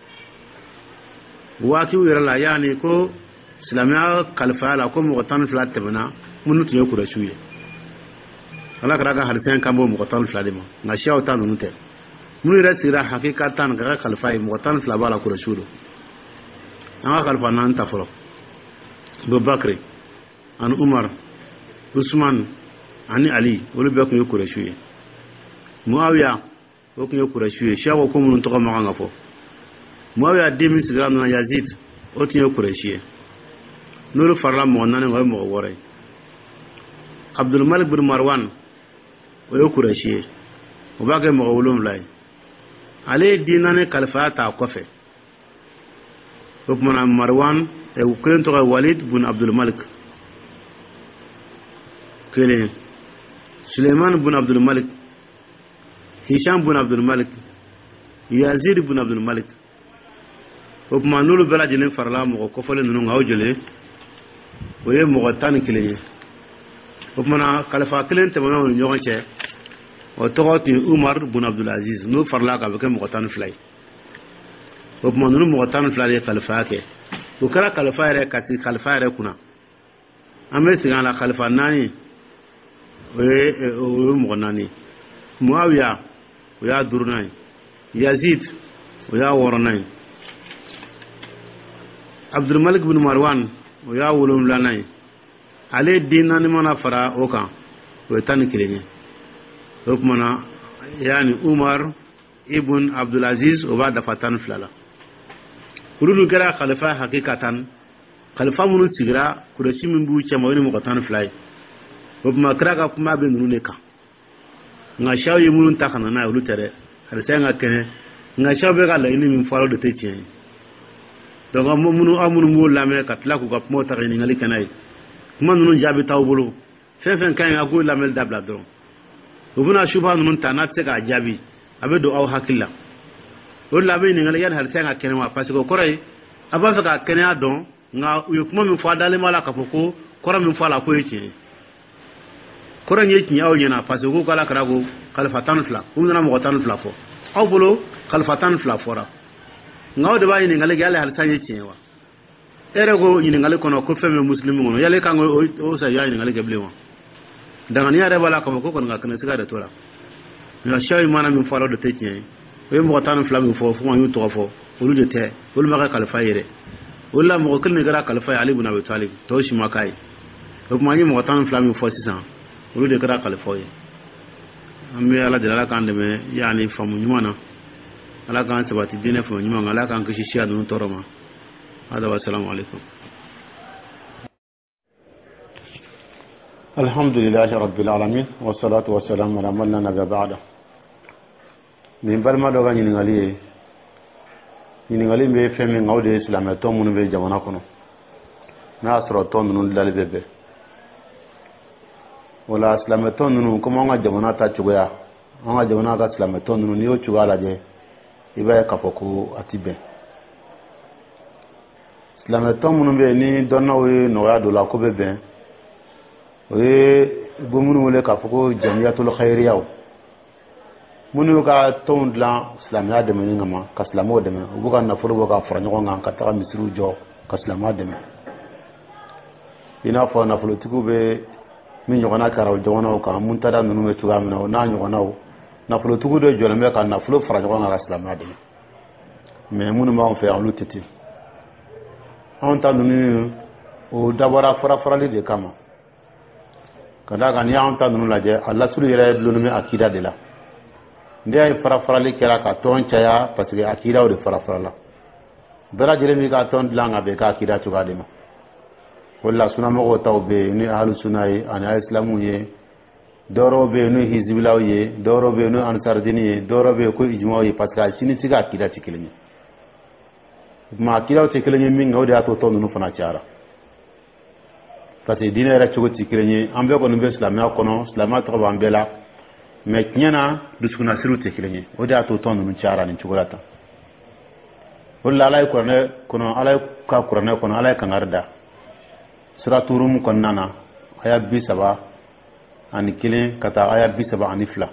wati wira la yani ko islamiya kalfala ko mo tan flat tabana munu tiyo kura shuye kala kala ka harsan kambo mo tan flat ma na shaw tan nute munu ra sira hakikatan ga kalfai mo tan flat bala kura shudo an kalfa nan ta folo do bakri an umar usman ani ali wala be ko kura shuye muawiya o kun yokura shuye shawo ko mun to ko ma ngafo muawiya demi sigram na yazid o tin yokura shuye nuru farla mo nan ngol mo wore abdul malik bin marwan o yokura shuye o ba ke mo wulum lay ale dinane kalfata kofe o kuma marwan e ko to walid bin abdul malik kele suleiman bin abdul malik Hisham bin Abdul Malik Yazid bin Abdul Malik o kuma nulu bela jene farla mo ko fole nunu ngaw jele o ye mo tan kileye o kuma na khalifa kilen te mo nyon che o to ti Umar bin Abdul Aziz no farla ka be mo tan flay o kuma nunu mo tan flay khalifa ke o kala khalifa re ka ti khalifa re kuna ame sigala khalifa nani o ye o mo nani Muawiya ويا درناي يزيد ويا ورناي عبد الملك بن مروان ويا ولوم لاناي علي دينان منا فرا اوكا ويتان كليني حكمنا يعني عمر ابن عبد العزيز وبعد فتان فلالا كلو كرا خلفاء حقيقه خلفاء منو تيغرا كرشي من بو تشماوني مقتان فلاي وبما كراغا كما بنو نيكا nga shaw yi munun takana na ulu tere har sai nga kene nga shaw be gala ini min faro de teche donc mo munu amunu mo lame katla ko gap mo tare ni ngali kanai man nunu jabi tawbulu fe fe kan nga go lamel dabla don ubuna shuba nunu tanat se ga jabi abe do aw hakilla o labe ni ngali yan har sai nga kene ma parce que koray aba fe ka kene adon nga yo kuma min fa dale mala ka foko kora min fa la ko yiti kora nye ki aw nyana parce que ko kala karago khalfatan fla ko na mo tan fla fo aw bolo khalfatan fla fora ngaw de bayi ni ngale gale hal sanye ci wa ere go ñiningali kono ko feme muslimu ngono yale kango o sa ya ñiningali ke blewa daga ni are bala ko ko kon ga kana siga de tola ya shayi mana min falo de tekien we mo tan flam fo fo ñu to fo olu de te olu ma ka kalfa yere wala mo ko ne gara kalfa ali ibn abi talib to shi makai ko ma ni mo tan flam fo sisan olu de gara kalfa ye ambe ala de ala kan de me yani famu ñumana ala kan sabati dine famu ñumana ala kan ko shi shiya no toroma هذا والسلام عليكم. الحمد لله رب العالمين والصلاة والسلام على من لا نبي بعده. من بالما دوغا نينغالي نينغالي مي فمي غاودي اسلام تو من بي جامانا كونو ناصر تو من دال بيبي ولا اسلام تو نونو كومو nga جامانا تا چوغيا nga جامانا ga اسلام تو نونو نيو چوغالا je iba kapoku atibe la to munu be ni donna we no ya do la ko be ben we bo munu wole ka foko jamiyatul khairiya munu ka ton la islamia de men ngama ka islamo de men bu ka na furu ka franyo nga ka ta misru jo ka islamo de men ina fo na fulu tiku be min yogona karaw jona ka mun tada nunu me tuga mina na nyogona na fulu tiku de jole me ka na fulu franyo nga ka islamo de men mais munu ma on fait en lutiti on ta nunu o dabara fara farali de kama kada kan ya on ta nunu laje Allah sulu yere blunumi akida de la ndiay fara farali kera ka ton chaya parce que akida o de fara farala bera jere mi ka ton langa be ka akida to gadema walla suna mo taw be ni ahlu sunai ana islamu ye doro be no hizbilaw ye doro be no ansar dini ye doro be ko ijma ye parce que sini siga akida tikilini ma kiraw te kelenye min ngawde ato to nunu fana ciara parce que dina era chogo ti kelenye ambe ko numbe islamia kono islamia to ba ambela me nyana duskuna siru te kelenye ode ato to nunu ciara ni chugolata wala alay ko ne kono alay ka qur'ane kono alay kan arda suraturum konnana aya bi saba ani kelen kata aya bi saba ani fla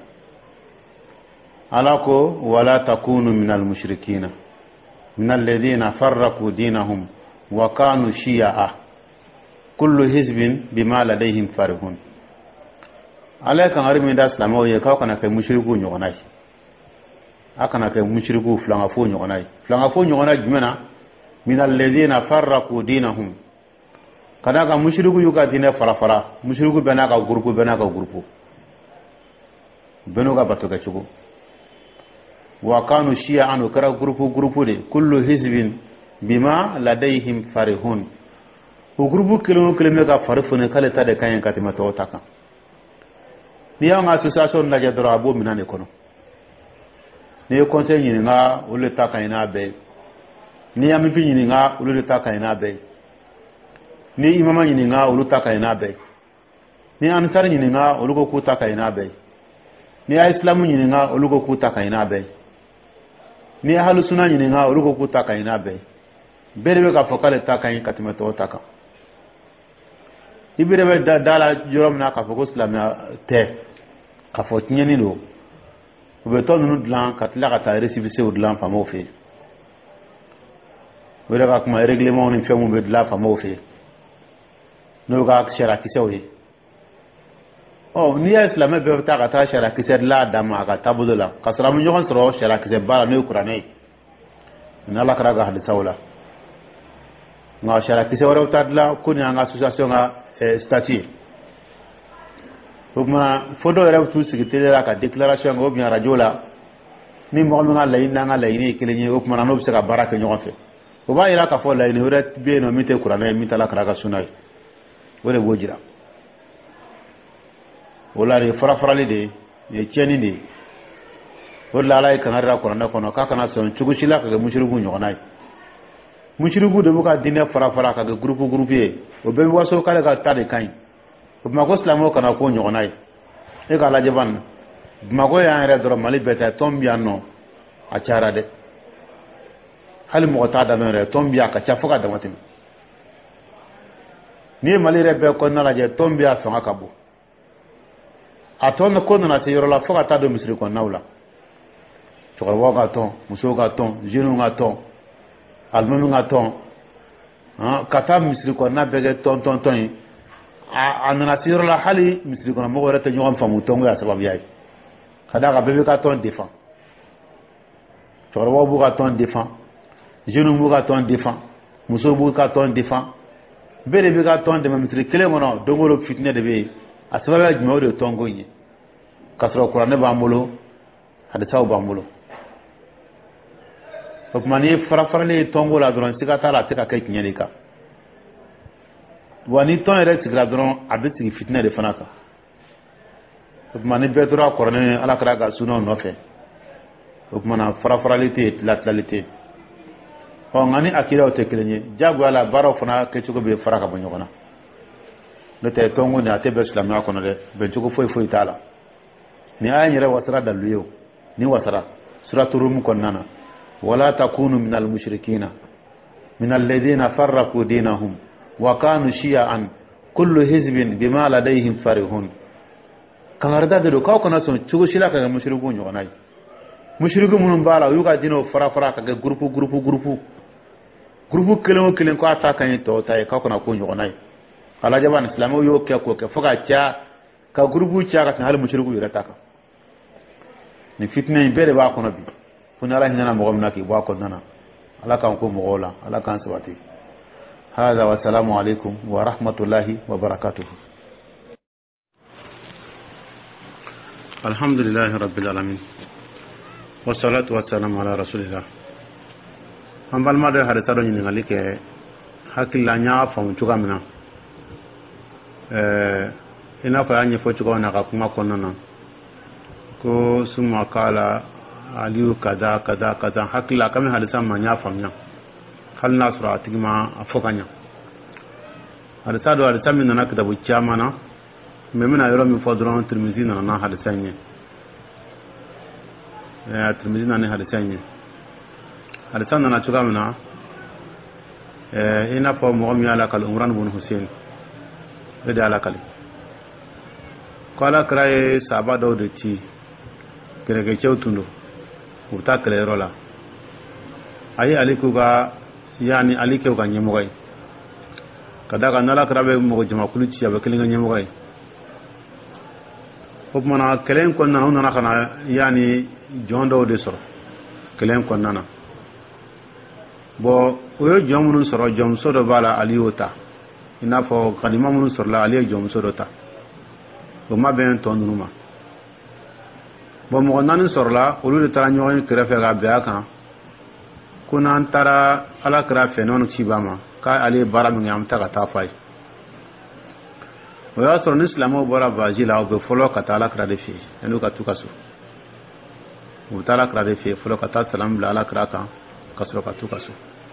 alako wala takunu minal mushrikina من الذين فرقوا دينهم وكانوا شيعا كل حزب بما لديهم فرحون عليك غريم دا اسلامو يكاو كان كاي مشركو نيوناي اكنا كاي مشركو فلانغافو نيوناي فلانغافو نيوناي جمنا من الذين فرقوا دينهم kada ka mushriku yuka dine fara fara mushriku bena ka grupu bena ka grupu beno ka batoka chugo wa kanu shi'a anu kara grupu grupu de kullu hizbin bima ladayhim farihun o grupu kilo kilo ka farifune kale tade kayen katima to taka ni ya association na jadro abo minane kono ni conseil ni nga ule taka ina be ni ya mipi ni nga ule taka ina be ni imama ni nga ule taka ina be ni ansar ni nga ule ko taka ina be ni islamu ni nga ule ko taka ina be ni ahlu sunna ni nga ulugo kutaka inabe berebe ka fokale taka yin katima to taka ibirebe da dala jorom na ka foko islamia te ka fotnya ni do ube to nu dlan ka tla ka ta recibise u dlan fa mo fe wala ka kuma règlement ni femu be dlan fa mo fe no ga shara kisewi oh ni islamé be ta ka ta shara kise la dama ka tabudola ka salamu nyon soro shara kise bala no qur'ani na la kara ga hadisa wala nga shara kise wara ta la kuni nga association nga statut kuma fodo era tu sigitele la ka déclaration ngo bien radio la ni mo nga la ina nga la ini kelenye o kuma no bisa ka baraka nyon fe o ba ira ka fo la ini ora be no mite qur'ani mita la kara ga sunay wala wojira wala re fara farali de ye tieni de wala lay kan ra ko na kono ka kana son chugu shila ka mushriku nyogonay mushriku de buka dine fara fara ka groupe groupe o be waso kala ka tade kain o ma ko islamo kana ko nyogonay e ka la jaban ma ko ya re dro mali beta tombia no a cara de hal mo ta da mere tombia ka cha foka da matin ni mali re be ko na la je tombia so ka bu atona kono na seyoro la foka ta do misri ko nawla to ko ga ton muso ga ton jenu ga ton almanu ga ton ah kata misri ko na bege ton ton ton a nana siro la hali misri ko mo wala te ñoom famu tongo ya sabab yaay kada ga bebe ka ton défend toro bu ka ton défend jeune bu ka ton défend muso bu ka ton défend bere be ka ton de misri kele mono dongolo fitne de be a sabab ya juma de tongo yi kasro qur'an ne bambulo hadisa bambulo o mani fara farale tongo la dron sigata la te ka kay nyani ka wani ton ere sigra dron abiti fitna de fanaka o mani bedro qur'an ala kra ga suno no fe o mana fara faralité latlalité o ngani akira o te kelenye jago ala baro fana ke chugo be faraka bo nyogona lete tongo ni ate be islamia kono de be chugo foy foy tala ni aya nyere wasara daluyo ni wasara suratul rum konnana wala takunu minal mushrikina minal ladina farraqu dinahum wa kanu shi'an kullu hizbin bima ladayhim farihun kangarda de ko kono son chugo shila ka mushriku nyonai mushriku munum bala yuga dino fara fara ka groupe groupe groupe groupe kelen kelen ko ata kan to tay ka kono ko nyonai ala jaban islamo yo ke ko ke foga cha ka groupe cha ka hal mushriku yurata ka ni fitne bere ba kono bi funala hinana mo gomna ki ba ko nana ala kan ko mo gola ala kan sabati hada wa salamu alaikum wa rahmatullahi wa barakatuh alhamdulillahi rabbil alamin wassalatu wassalamu ala rasulillah ambal ma de hada tado ni ngali ke hakilla nya famu cuga mina eh ina ko anyi fo cuga na ka kuma ko nana ko suma kala aliyu kaza kaza kaza hakila kami hadisa ma nya famnya hal nasra tigma afokanya hadisa do hadisa min na kitabu chamana memina yoro mi fodron tirmizi na na hadisa nye eh tirmizi na ne hadisa nye hadisa na chuga mina eh ina po mo mi ala kal umran bin husain ede ala kal kala kraye sabado de ti kerege chewtundo urta klero la ayi aliku ga yani alike ga nyemugay kada ga nala krabe mo jama kuluci ya bakilinga nyemugay hop mana kelen kon na ona kana yani jondo de soro kelen kon nana bo oyo jomunun soro jom sodo bala aliyota ina fo kadima munun soro la aliyo jom sodo ta bo ma ben tonduma bo mo nanin sorla olu de tara nyoy krefe ga be aka kuna antara ala krefe non sibama ka ali baram ngam ta ta fay o ya soro islamo bora vajila o be folo ka ta ala kra de fi enu ka tukasu o ta ala kra de fi folo ka ta salam la ala kra ka kasro ka tukasu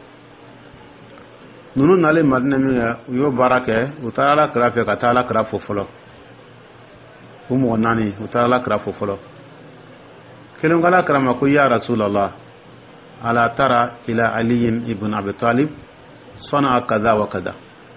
nunu nale madina mi yo barake o ta ala krefe ka ta ala kra fo folo o mo nani o ta ala kra fo folo kelon gala karama ko ya rasulullah ala tara ila ali ibn abi talib sana kaza wa kaza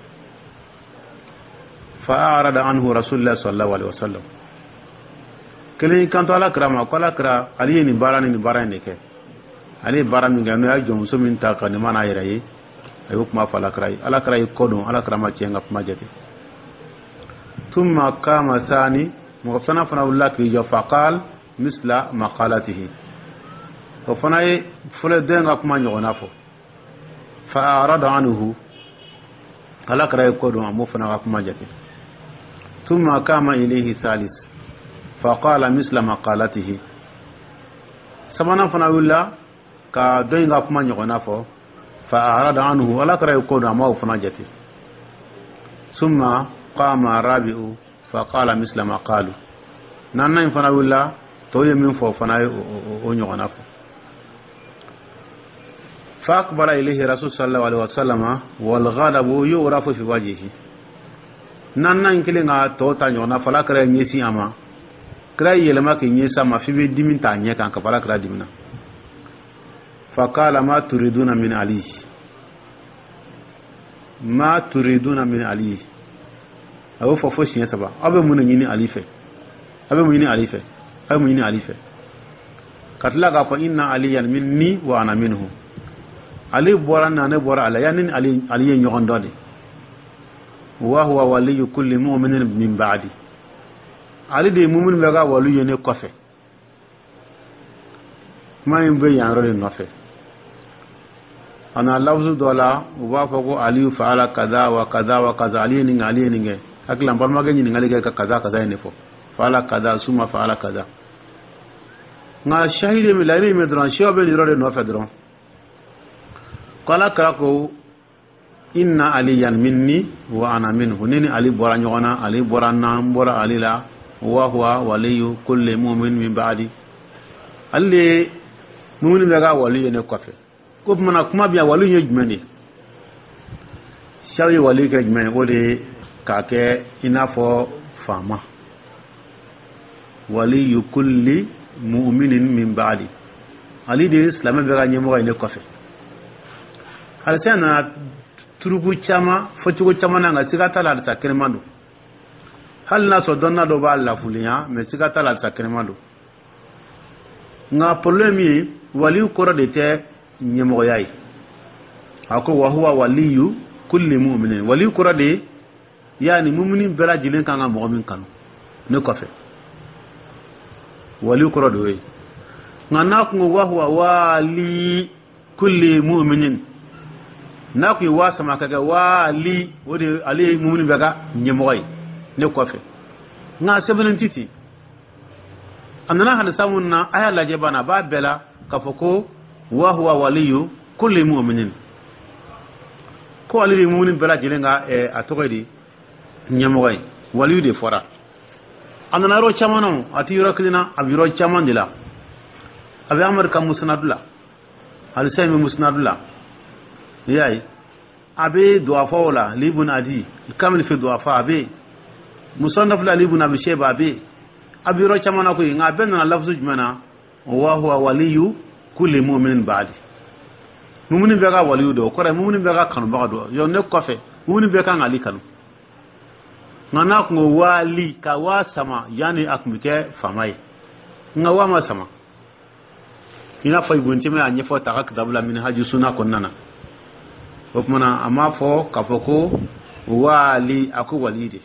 fa arada anhu rasulullah sallallahu alaihi wasallam kelin kanto ala karama ko ala kara ali ni barani ni barani ke ali barani ngam ya jom so min ta kan mana yirayi ay hukma fa ala karai ala karai ko don ala karama cenga kuma jati thumma kama thani mo sana fana ullaki jo faqal misla maqalatihi o fanaye fule denga kuma nyona fo fa arada anhu ala kray ko do mo fana kuma jati thumma kama ilayhi salis fa qala misla maqalatihi samana fana willa ka denga kuma nyona fo fa arada anhu ala kray ko do mo fana jati thumma qama rabi'u fa qala misla maqalu nanna fana willa toye min fo fana o nyogona fo fa akbara ilayhi rasul sallallahu alaihi wasallam wal ghadabu yurafu fi wajhihi nanna nkilinga to ta nyogona fala kra nyesi ama kra yelema ke nyesa ma fi be diminta nya kan ka fala kra dimina fa qala ma turiduna min ali ma turiduna min ali aw fa fo shinya saba abe mun nyini ali fe abe mun nyini ali fe ay mu ni alife katla ga fa inna aliyan minni wa ana minhu ali bora na ne bora ala yanin ali ali nyogon dode wa huwa waliyyu kulli mu'minin min ba'di ali de mu'min be ga walu yene kofe may be yan role no fe ana lafzu dola wa fa ko ali fa'ala kaza wa kaza wa kaza ali ni ali ni nge akla mbal magani ni ngali ka kaza kaza ne fo fa'ala kaza suma fa'ala kaza nga shahide mi lari mi dron shobe ni role no fe dron kala krako inna aliyan minni wa ana minhu nini ali bora nyogona ali bora na bora ali la wa huwa waliyu kulli mu'min min ba'di alli mu'min be ga wali ne kofe ko mana kuma biya wali ne jumeni shawi wali ke jumeni o de ka ke inafo fama waliyu kulli mu'minin min ba'di ali de islam be ga nyemo ne kofe hal sana turubu chama fochugo chama na sigata la sakremandu hal na so donna do ba la fuliya me sigata la sakremandu nga problemi wali ko de te nyemo yayi ako wa huwa waliyu kulli mu'minin wali ko de yani mu'minin bela jilen kanga mo min kanu ne ko fe wali ko do nga na ko wa huwa wali kulli mu'minin na ku wa sama kaga wali wodi ali mu'min baga nyemoy ne ko fe nga sebenin titi annana hada samunna aya la jebana ba bela kafoko wa huwa waliyu kulli mu'minin ko ali mu'min bela jilenga e atogedi nyemoy waliyu de fora annana ro chamano ati yoro klina abiro chamandila abi amar kam musnadula al saymi musnadula yayi abe duafa wala libun adi kamil fi duafa abe musannaf la libun abi shayba abe abiro chamana ko nga benna lafzu jumana wa huwa waliyu kulli mu'minin ba'di mu'minin be ga waliyu do ko re mu'minin be ga kanu ba do yo ne ko fe mu'minin be kan ali kanu ngana ko wali ka wa sama yani akmike famai nga wa ma sama ina fay bunti me anya fo takak dabla min haji suna konnana okmana ama fo kafoko wali aku walide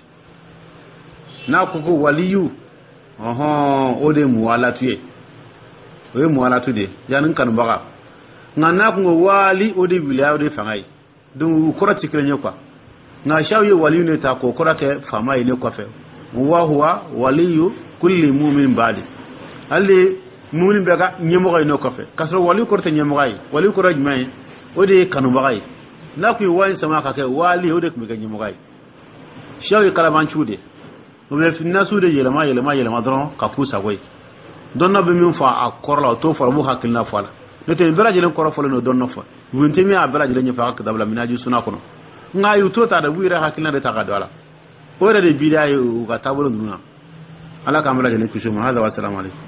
na kuku waliyu oho ode muwala tuye we muwala tude yanin kan baga ngana ko wali ode wilaya ode fangai dum ko rati krenye kwa na shawi waliyu ne ta ko ko rate famai ne ko fe wa huwa waliyu kulli mu'min ba'di alli mu'min baga nyemo gay no ko fe kasro waliyu ko rate nyemo gay waliyu ko rajmai ode kanu bagay na ku wani sama ka kai wali ode kuma ganyi mugai shawi kalaman chude o be finna sude yelama yelama yelama don ka pusa goy don na be min fa akorla to for mu hakilna fala ne te bela jelen koro folo no don no fa wonte mi a bela jelen fa ka dabla minaji suna kono nga yu to ta da wira hakilna de ta ka dala o re de bidaye u ga tabulu duna ala kamala jelen kusuma hada wa assalamu alaikum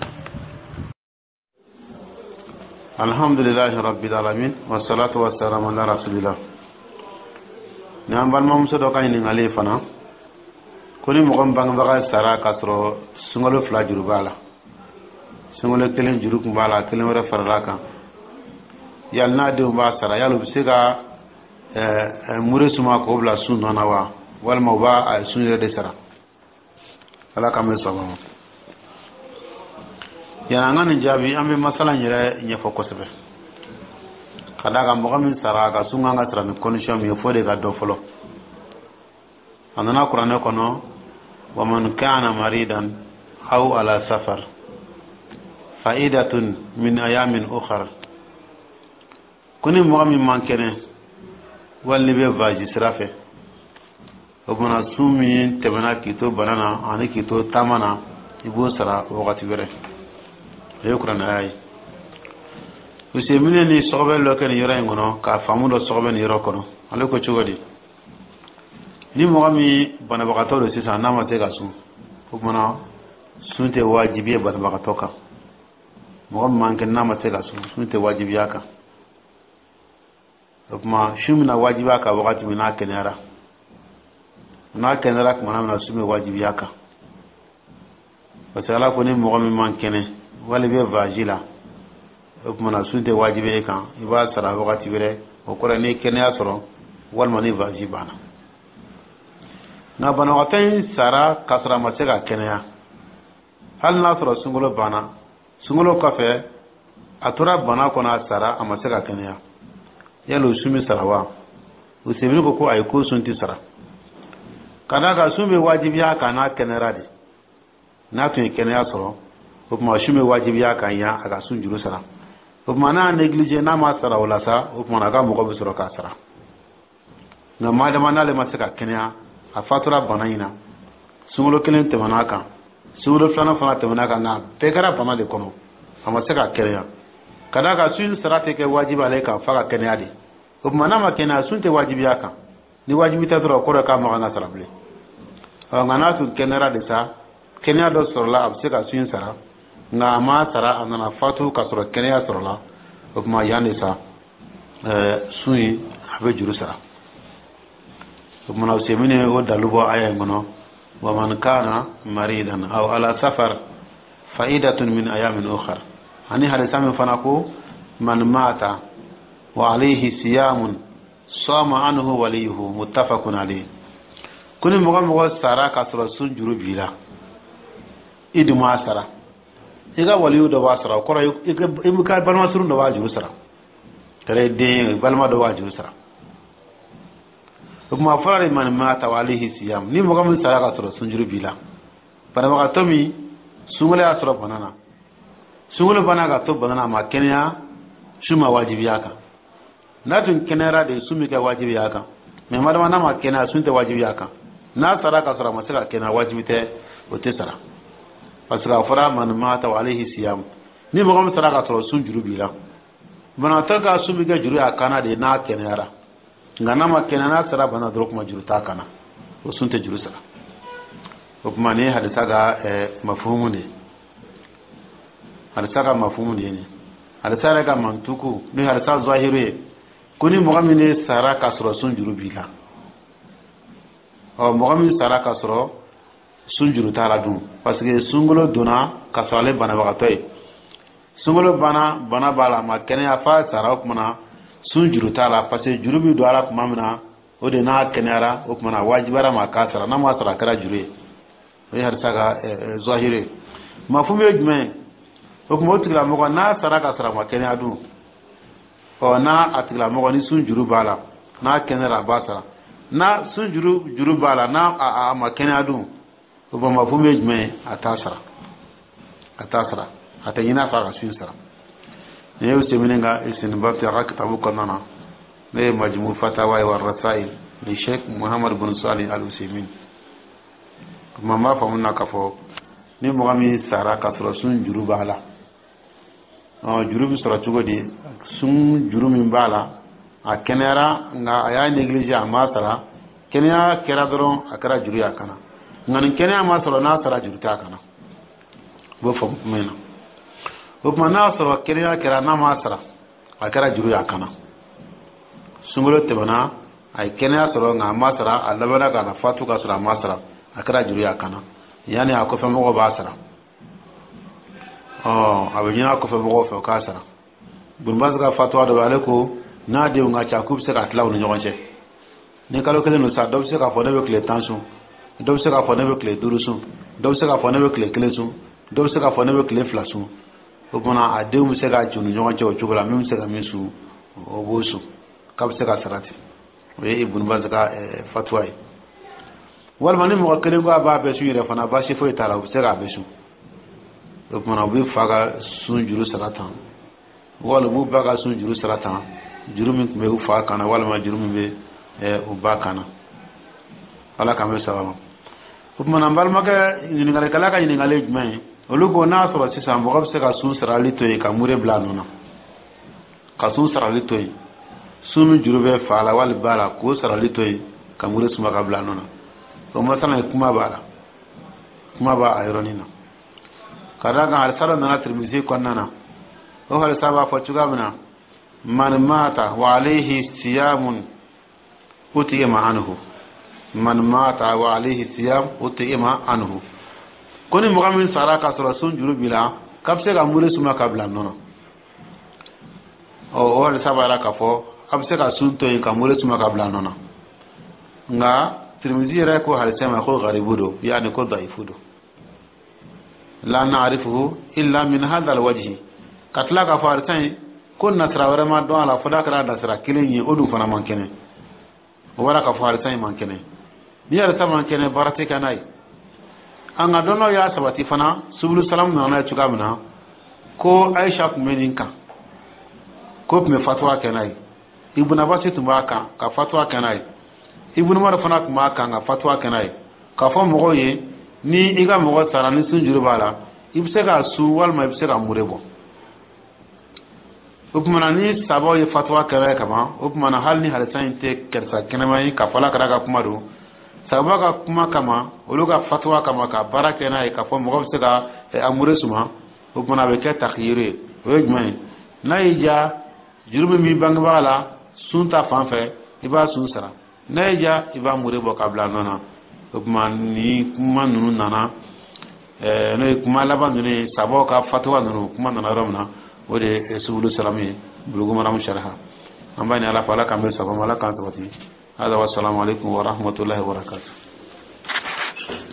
alhamdulillahi rabbil alamin wassalatu wassalamu ala rasulillah nyambal mom so do kany ni ngali fana koni mo gam bang baga sara kasro sungalo fla juru bala sungalo kelen juru bala kelen wara faraka yal na de ba sara yalu bisiga euh mure suma ko bla sunna na wa wal mo ba sunna de sara ala kam sabama yana ngani jabi ambe masala nyere nyefo kosebe kada ga mo gamin sara ga sunga nga sara mi condition mi fo de ga do folo anana qur'ane kono wa man kana maridan aw ala safar fa'idatun min ayamin ukhra kuni mo gamin mankene walli be vaji srafe obuna sumi tebana kito banana ani kito tamana ibo sara wakati bere yekran ay usemine ni sobe loken yora ngono ka famudo sobe ni rokono ale ko chugodi ni mo gami bana bakato do sisa na mate ga sun ko mona sunte wajibi bana bakato ka mo gam manke na mate ga sun sunte wajibi yaka kuma shumna wajibi yaka wakati mina kenara na kenara kuma na sumi wajibi yaka parce ala ko ni mo gami mankene wali be vagila o kuma sun tɛ wajibi kan i b'a sara wagati wɛrɛ o kɔrɔ ni kɛnɛya sɔrɔ walima ni vaji banna nka banabagatɔ in sara ka sɔrɔ a ma se ka kɛnɛya hali n'a sɔrɔ sunkalo banna sunkalo kɔfɛ a tora bana kɔnɔ a sara a ma se ka kɛnɛya yala o sun bɛ sara wa o sɛbɛnni ko ko ayi ko sun tɛ sara ka d'a kan sun bɛ wajibiya kan n'a kɛnɛyara de n'a tun ye kɛnɛya sɔrɔ o tuma sun bɛ wajibiya kan yan a ka sun juru sara o tuma n'a neglige n'a ma sara o la sa o tuma a ka mɔgɔ bɛ sɔrɔ k'a sara nka maa dama n'ale ma se ka kɛnɛya a fatura bana in na sunkalo kelen tɛmɛna kan sunkalo filanan fana tɛmɛna kan nka bɛɛ kɛra bana de kɔnɔ a ma se ka kɛnɛya ka d'a kan sun sara tɛ kɛ wajibi ale kan f'a ka kɛnɛya de o tuma n'a ma kɛnɛya sun tɛ wajibiya kan ni wajibi tɛ dɔrɔn o kɔrɔ k'a ma kan ka sara bilen ɔ nka n'a tun kɛnɛyara de sa kɛnɛya dɔ sɔrɔla a bɛ se ka sun sara nka a ma sara a nana fatu ka sɔrɔ kɛnɛya sɔrɔla o tuma yan de sa sun in a bɛ juru sara o tuma o semine o dalu bɔ aya in kɔnɔ wa man kana maridan aw ala safar fa'idatun min ayamin ukhar ani hadisa min fana ko man mata wa alayhi siyamun sama anhu waliyuhu muttafaqun alayh kuni mɔgɔ mɔgɔ sara ka sɔrɔ sun juru b'i la i dun ma sara i ka waliyu dɔ b'a sara o kɔrɔ i ka balima surun dɔ b'a juru sara kɛra den balima dɔ b'a juru sara o tuma fɔra de man mata wa alayhi siyam ni mɔgɔ min sara ka sɔrɔ sun juru b'i la banabagatɔ min sunkalo y'a sɔrɔ bana na sunkalo bana ka to bana na a ma kɛnɛya sun ma wajibiya kan n'a tun kɛnɛyara de sun bɛ kɛ wajibiya kan mɛ madama n'a ma kɛnɛya sun tɛ wajibiya kan n'a sara ka sɔrɔ a ma se ka kɛnɛya wajibi tɛ o tɛ sara parce que a fɔra man mata wa alayhi siyam ni mɔgɔ min sara ka sɔrɔ sun juru b'i la banabagatɔ ka sun bɛ kɛ juru y'a kana de n'a kɛnɛyara nka n'a ma kɛnɛya n'a sara bana dɔrɔn kuma juru t'a kana o sun tɛ juru sara o kuma ni hadisa ka mafumu de hadisa ka mafumu de ye hadisa yɛrɛ ka mantuku ni hadisa zahiru ye ko ni mɔgɔ min de sara ka sɔrɔ sun juru b'i la ɔ mɔgɔ min sara ka sɔrɔ sun juru t'a la dun parce que sunkalo donna ka sɔrɔ ale banabagatɔ ye sunkalo bana bana b'a la a ma kɛnɛya f'a sara o kumana sun juru t'a la parce que juru bi don a la tuma min na o de n'a kɛnɛyara o kumana wajibiyara ma k'a sara n'a ma sara a kɛra juru ye o ye hadisa ka zahiru ye mafumu ye jumɛn ye o kuma o tigilamɔgɔ n'a sara ka sɔrɔ a ma kɛnɛya dun ɔ n'a a tigilamɔgɔ ni sun juru b'a la n'a kɛnɛyara a b'a sara n'a sun juru juru b'a la n'a a ma kɛnɛya dun o kuma mafumu ye jumɛn ye a t'a sara a t'a sara a tɛ ɲin'a fɛ a ka sun sara ni y'o sɛbɛnni ka isinba fi a ka kitabu kɔnɔna na ne ye majmu fatawa wa rasail ni sheikh muhammad bin salih al usaimin kuma n b'a faamu na k'a fɔ ni mɔgɔ min sara ka sɔrɔ sun juru b'a la ɔ juru bɛ sɔrɔ cogo di sun juru min b'a la a kɛnɛyara nka a y'a négligé a ma sara kɛnɛya kɛra dɔrɔn a kɛra juru y'a kana nka nin kɛnɛya ma sɔrɔ n'a sara juru t'a kana u b'o faamu kuma in na o tuma n'a sɔrɔ kɛnɛya kɛra n'a ma sara a kɛra juru y'a kana sunkalo tɛmɛna a ye kɛnɛya sɔrɔ nka a ma sara a labanna k'a na fatu ka sɔrɔ a ma sara a kɛra juru y'a kana yanni a kɔfɛmɔgɔw b'a sara ɔ a bɛ ɲini a kɔfɛmɔgɔw fɛ o k'a sara bunbasi ka fatuwa dɔ bɛ ale ko n'a denw ka ca k'u bɛ se ka tila u ni ɲɔgɔn cɛ ni kalo kelen don sa dɔ bɛ se k'a fɔ ne bɛ tile tan sun dɔ bɛ se k'a fɔ ne bɛ tile duuru sun dɔ bɛ se k'a fɔ ne bɛ tile kelen sun dɔ bɛ se k'a fɔ ne bɛ tile fila sun o kumana a denw bɛ se ka ci u ni ɲɔgɔn cɛ o cogo la min bɛ se ka min sun o b'o sun k'a bɛ se ka sara ten o ye bunbasi ka fatuwa ye walima ni mɔgɔ kelen ko a b'a bɛɛ sun yɛrɛ fana baasi foyi t'a la u bɛ se k'a bɛɛ sun o kumana u bɛ fa ka sun juru sara tan walima u b'u ba ka sun juru sara tan juru min tun bɛ u fa kan na walima juru min bɛ u ba kan na ala k'an bɛ sababa o kumana n balimakɛ ɲininkalikɛla ka ɲininkali ye jumɛn ye olu ko n'a sɔrɔ sisan mɔgɔ bɛ se ka sun sarali to yen ka mure bila a nɔ na ka sun sarali to yen sun min juru bɛ fa la wali ba la k'o sarali to yen ka mure suma ka bila a nɔ na o masala ye kuma b'a la kuma b'a a yɔrɔnin na ka d'a kan halisa dɔ nana Tirmizi kɔnɔna na o halisa b'a fɔ cogoya min na man mata wa alayhi siyamun utima anhu man mata wa alayhi siyam utima anhu ko ni mɔgɔ min sara ka sɔrɔ sun juru b'i la k'a bɛ se ka mure suma ka bila a nɔ na o wala sabara ka fo abse ka sunto yin ka mure suma ka blanona nga Tirmizi ra ko halisema ko gharibudo yani ko dhaifudo la na'rifuhu illa min hadha alwajhi katla ka farsan ko nasra wara ma do ala foda kara nasra kilenyi odu fana man kene wala ka farsan man kene ni yar sama kene barate kanai anga dono ya sabati fana subulu salam na na tuka mina ko Aisha kumeninka ko me fatwa kanai ibn Abbas tumaka ka fatwa kanai ibn Umar fana kuma kan ka fatwa kanai ka fa mogo ye ni iga mogo sara ni sunjuru bala ibse ka su walma ibse ka murebo upmana ni sabo ye fatwa kanai kama upmana hal ni halisan te kersa kenamai ka fala kara ka kuma do sababa ka kuma kama olu ka fatwa kama ka bara kanai ka fa mogo ibse ka amure suma upmana be ka takhyire o jumai na ija jurumi mi bangbala sunta fanfe iba sun sara naija iba murebo kabla nona kuma ni kuma nunu nana eh no kuma laban nunu sabo ka fatwa nunu kuma nana romna ode subulu salami bulugu maram sharha ambani ala fala kambe sabo mala kan sabati hada wassalamu alaikum wa rahmatullahi wa barakatuh.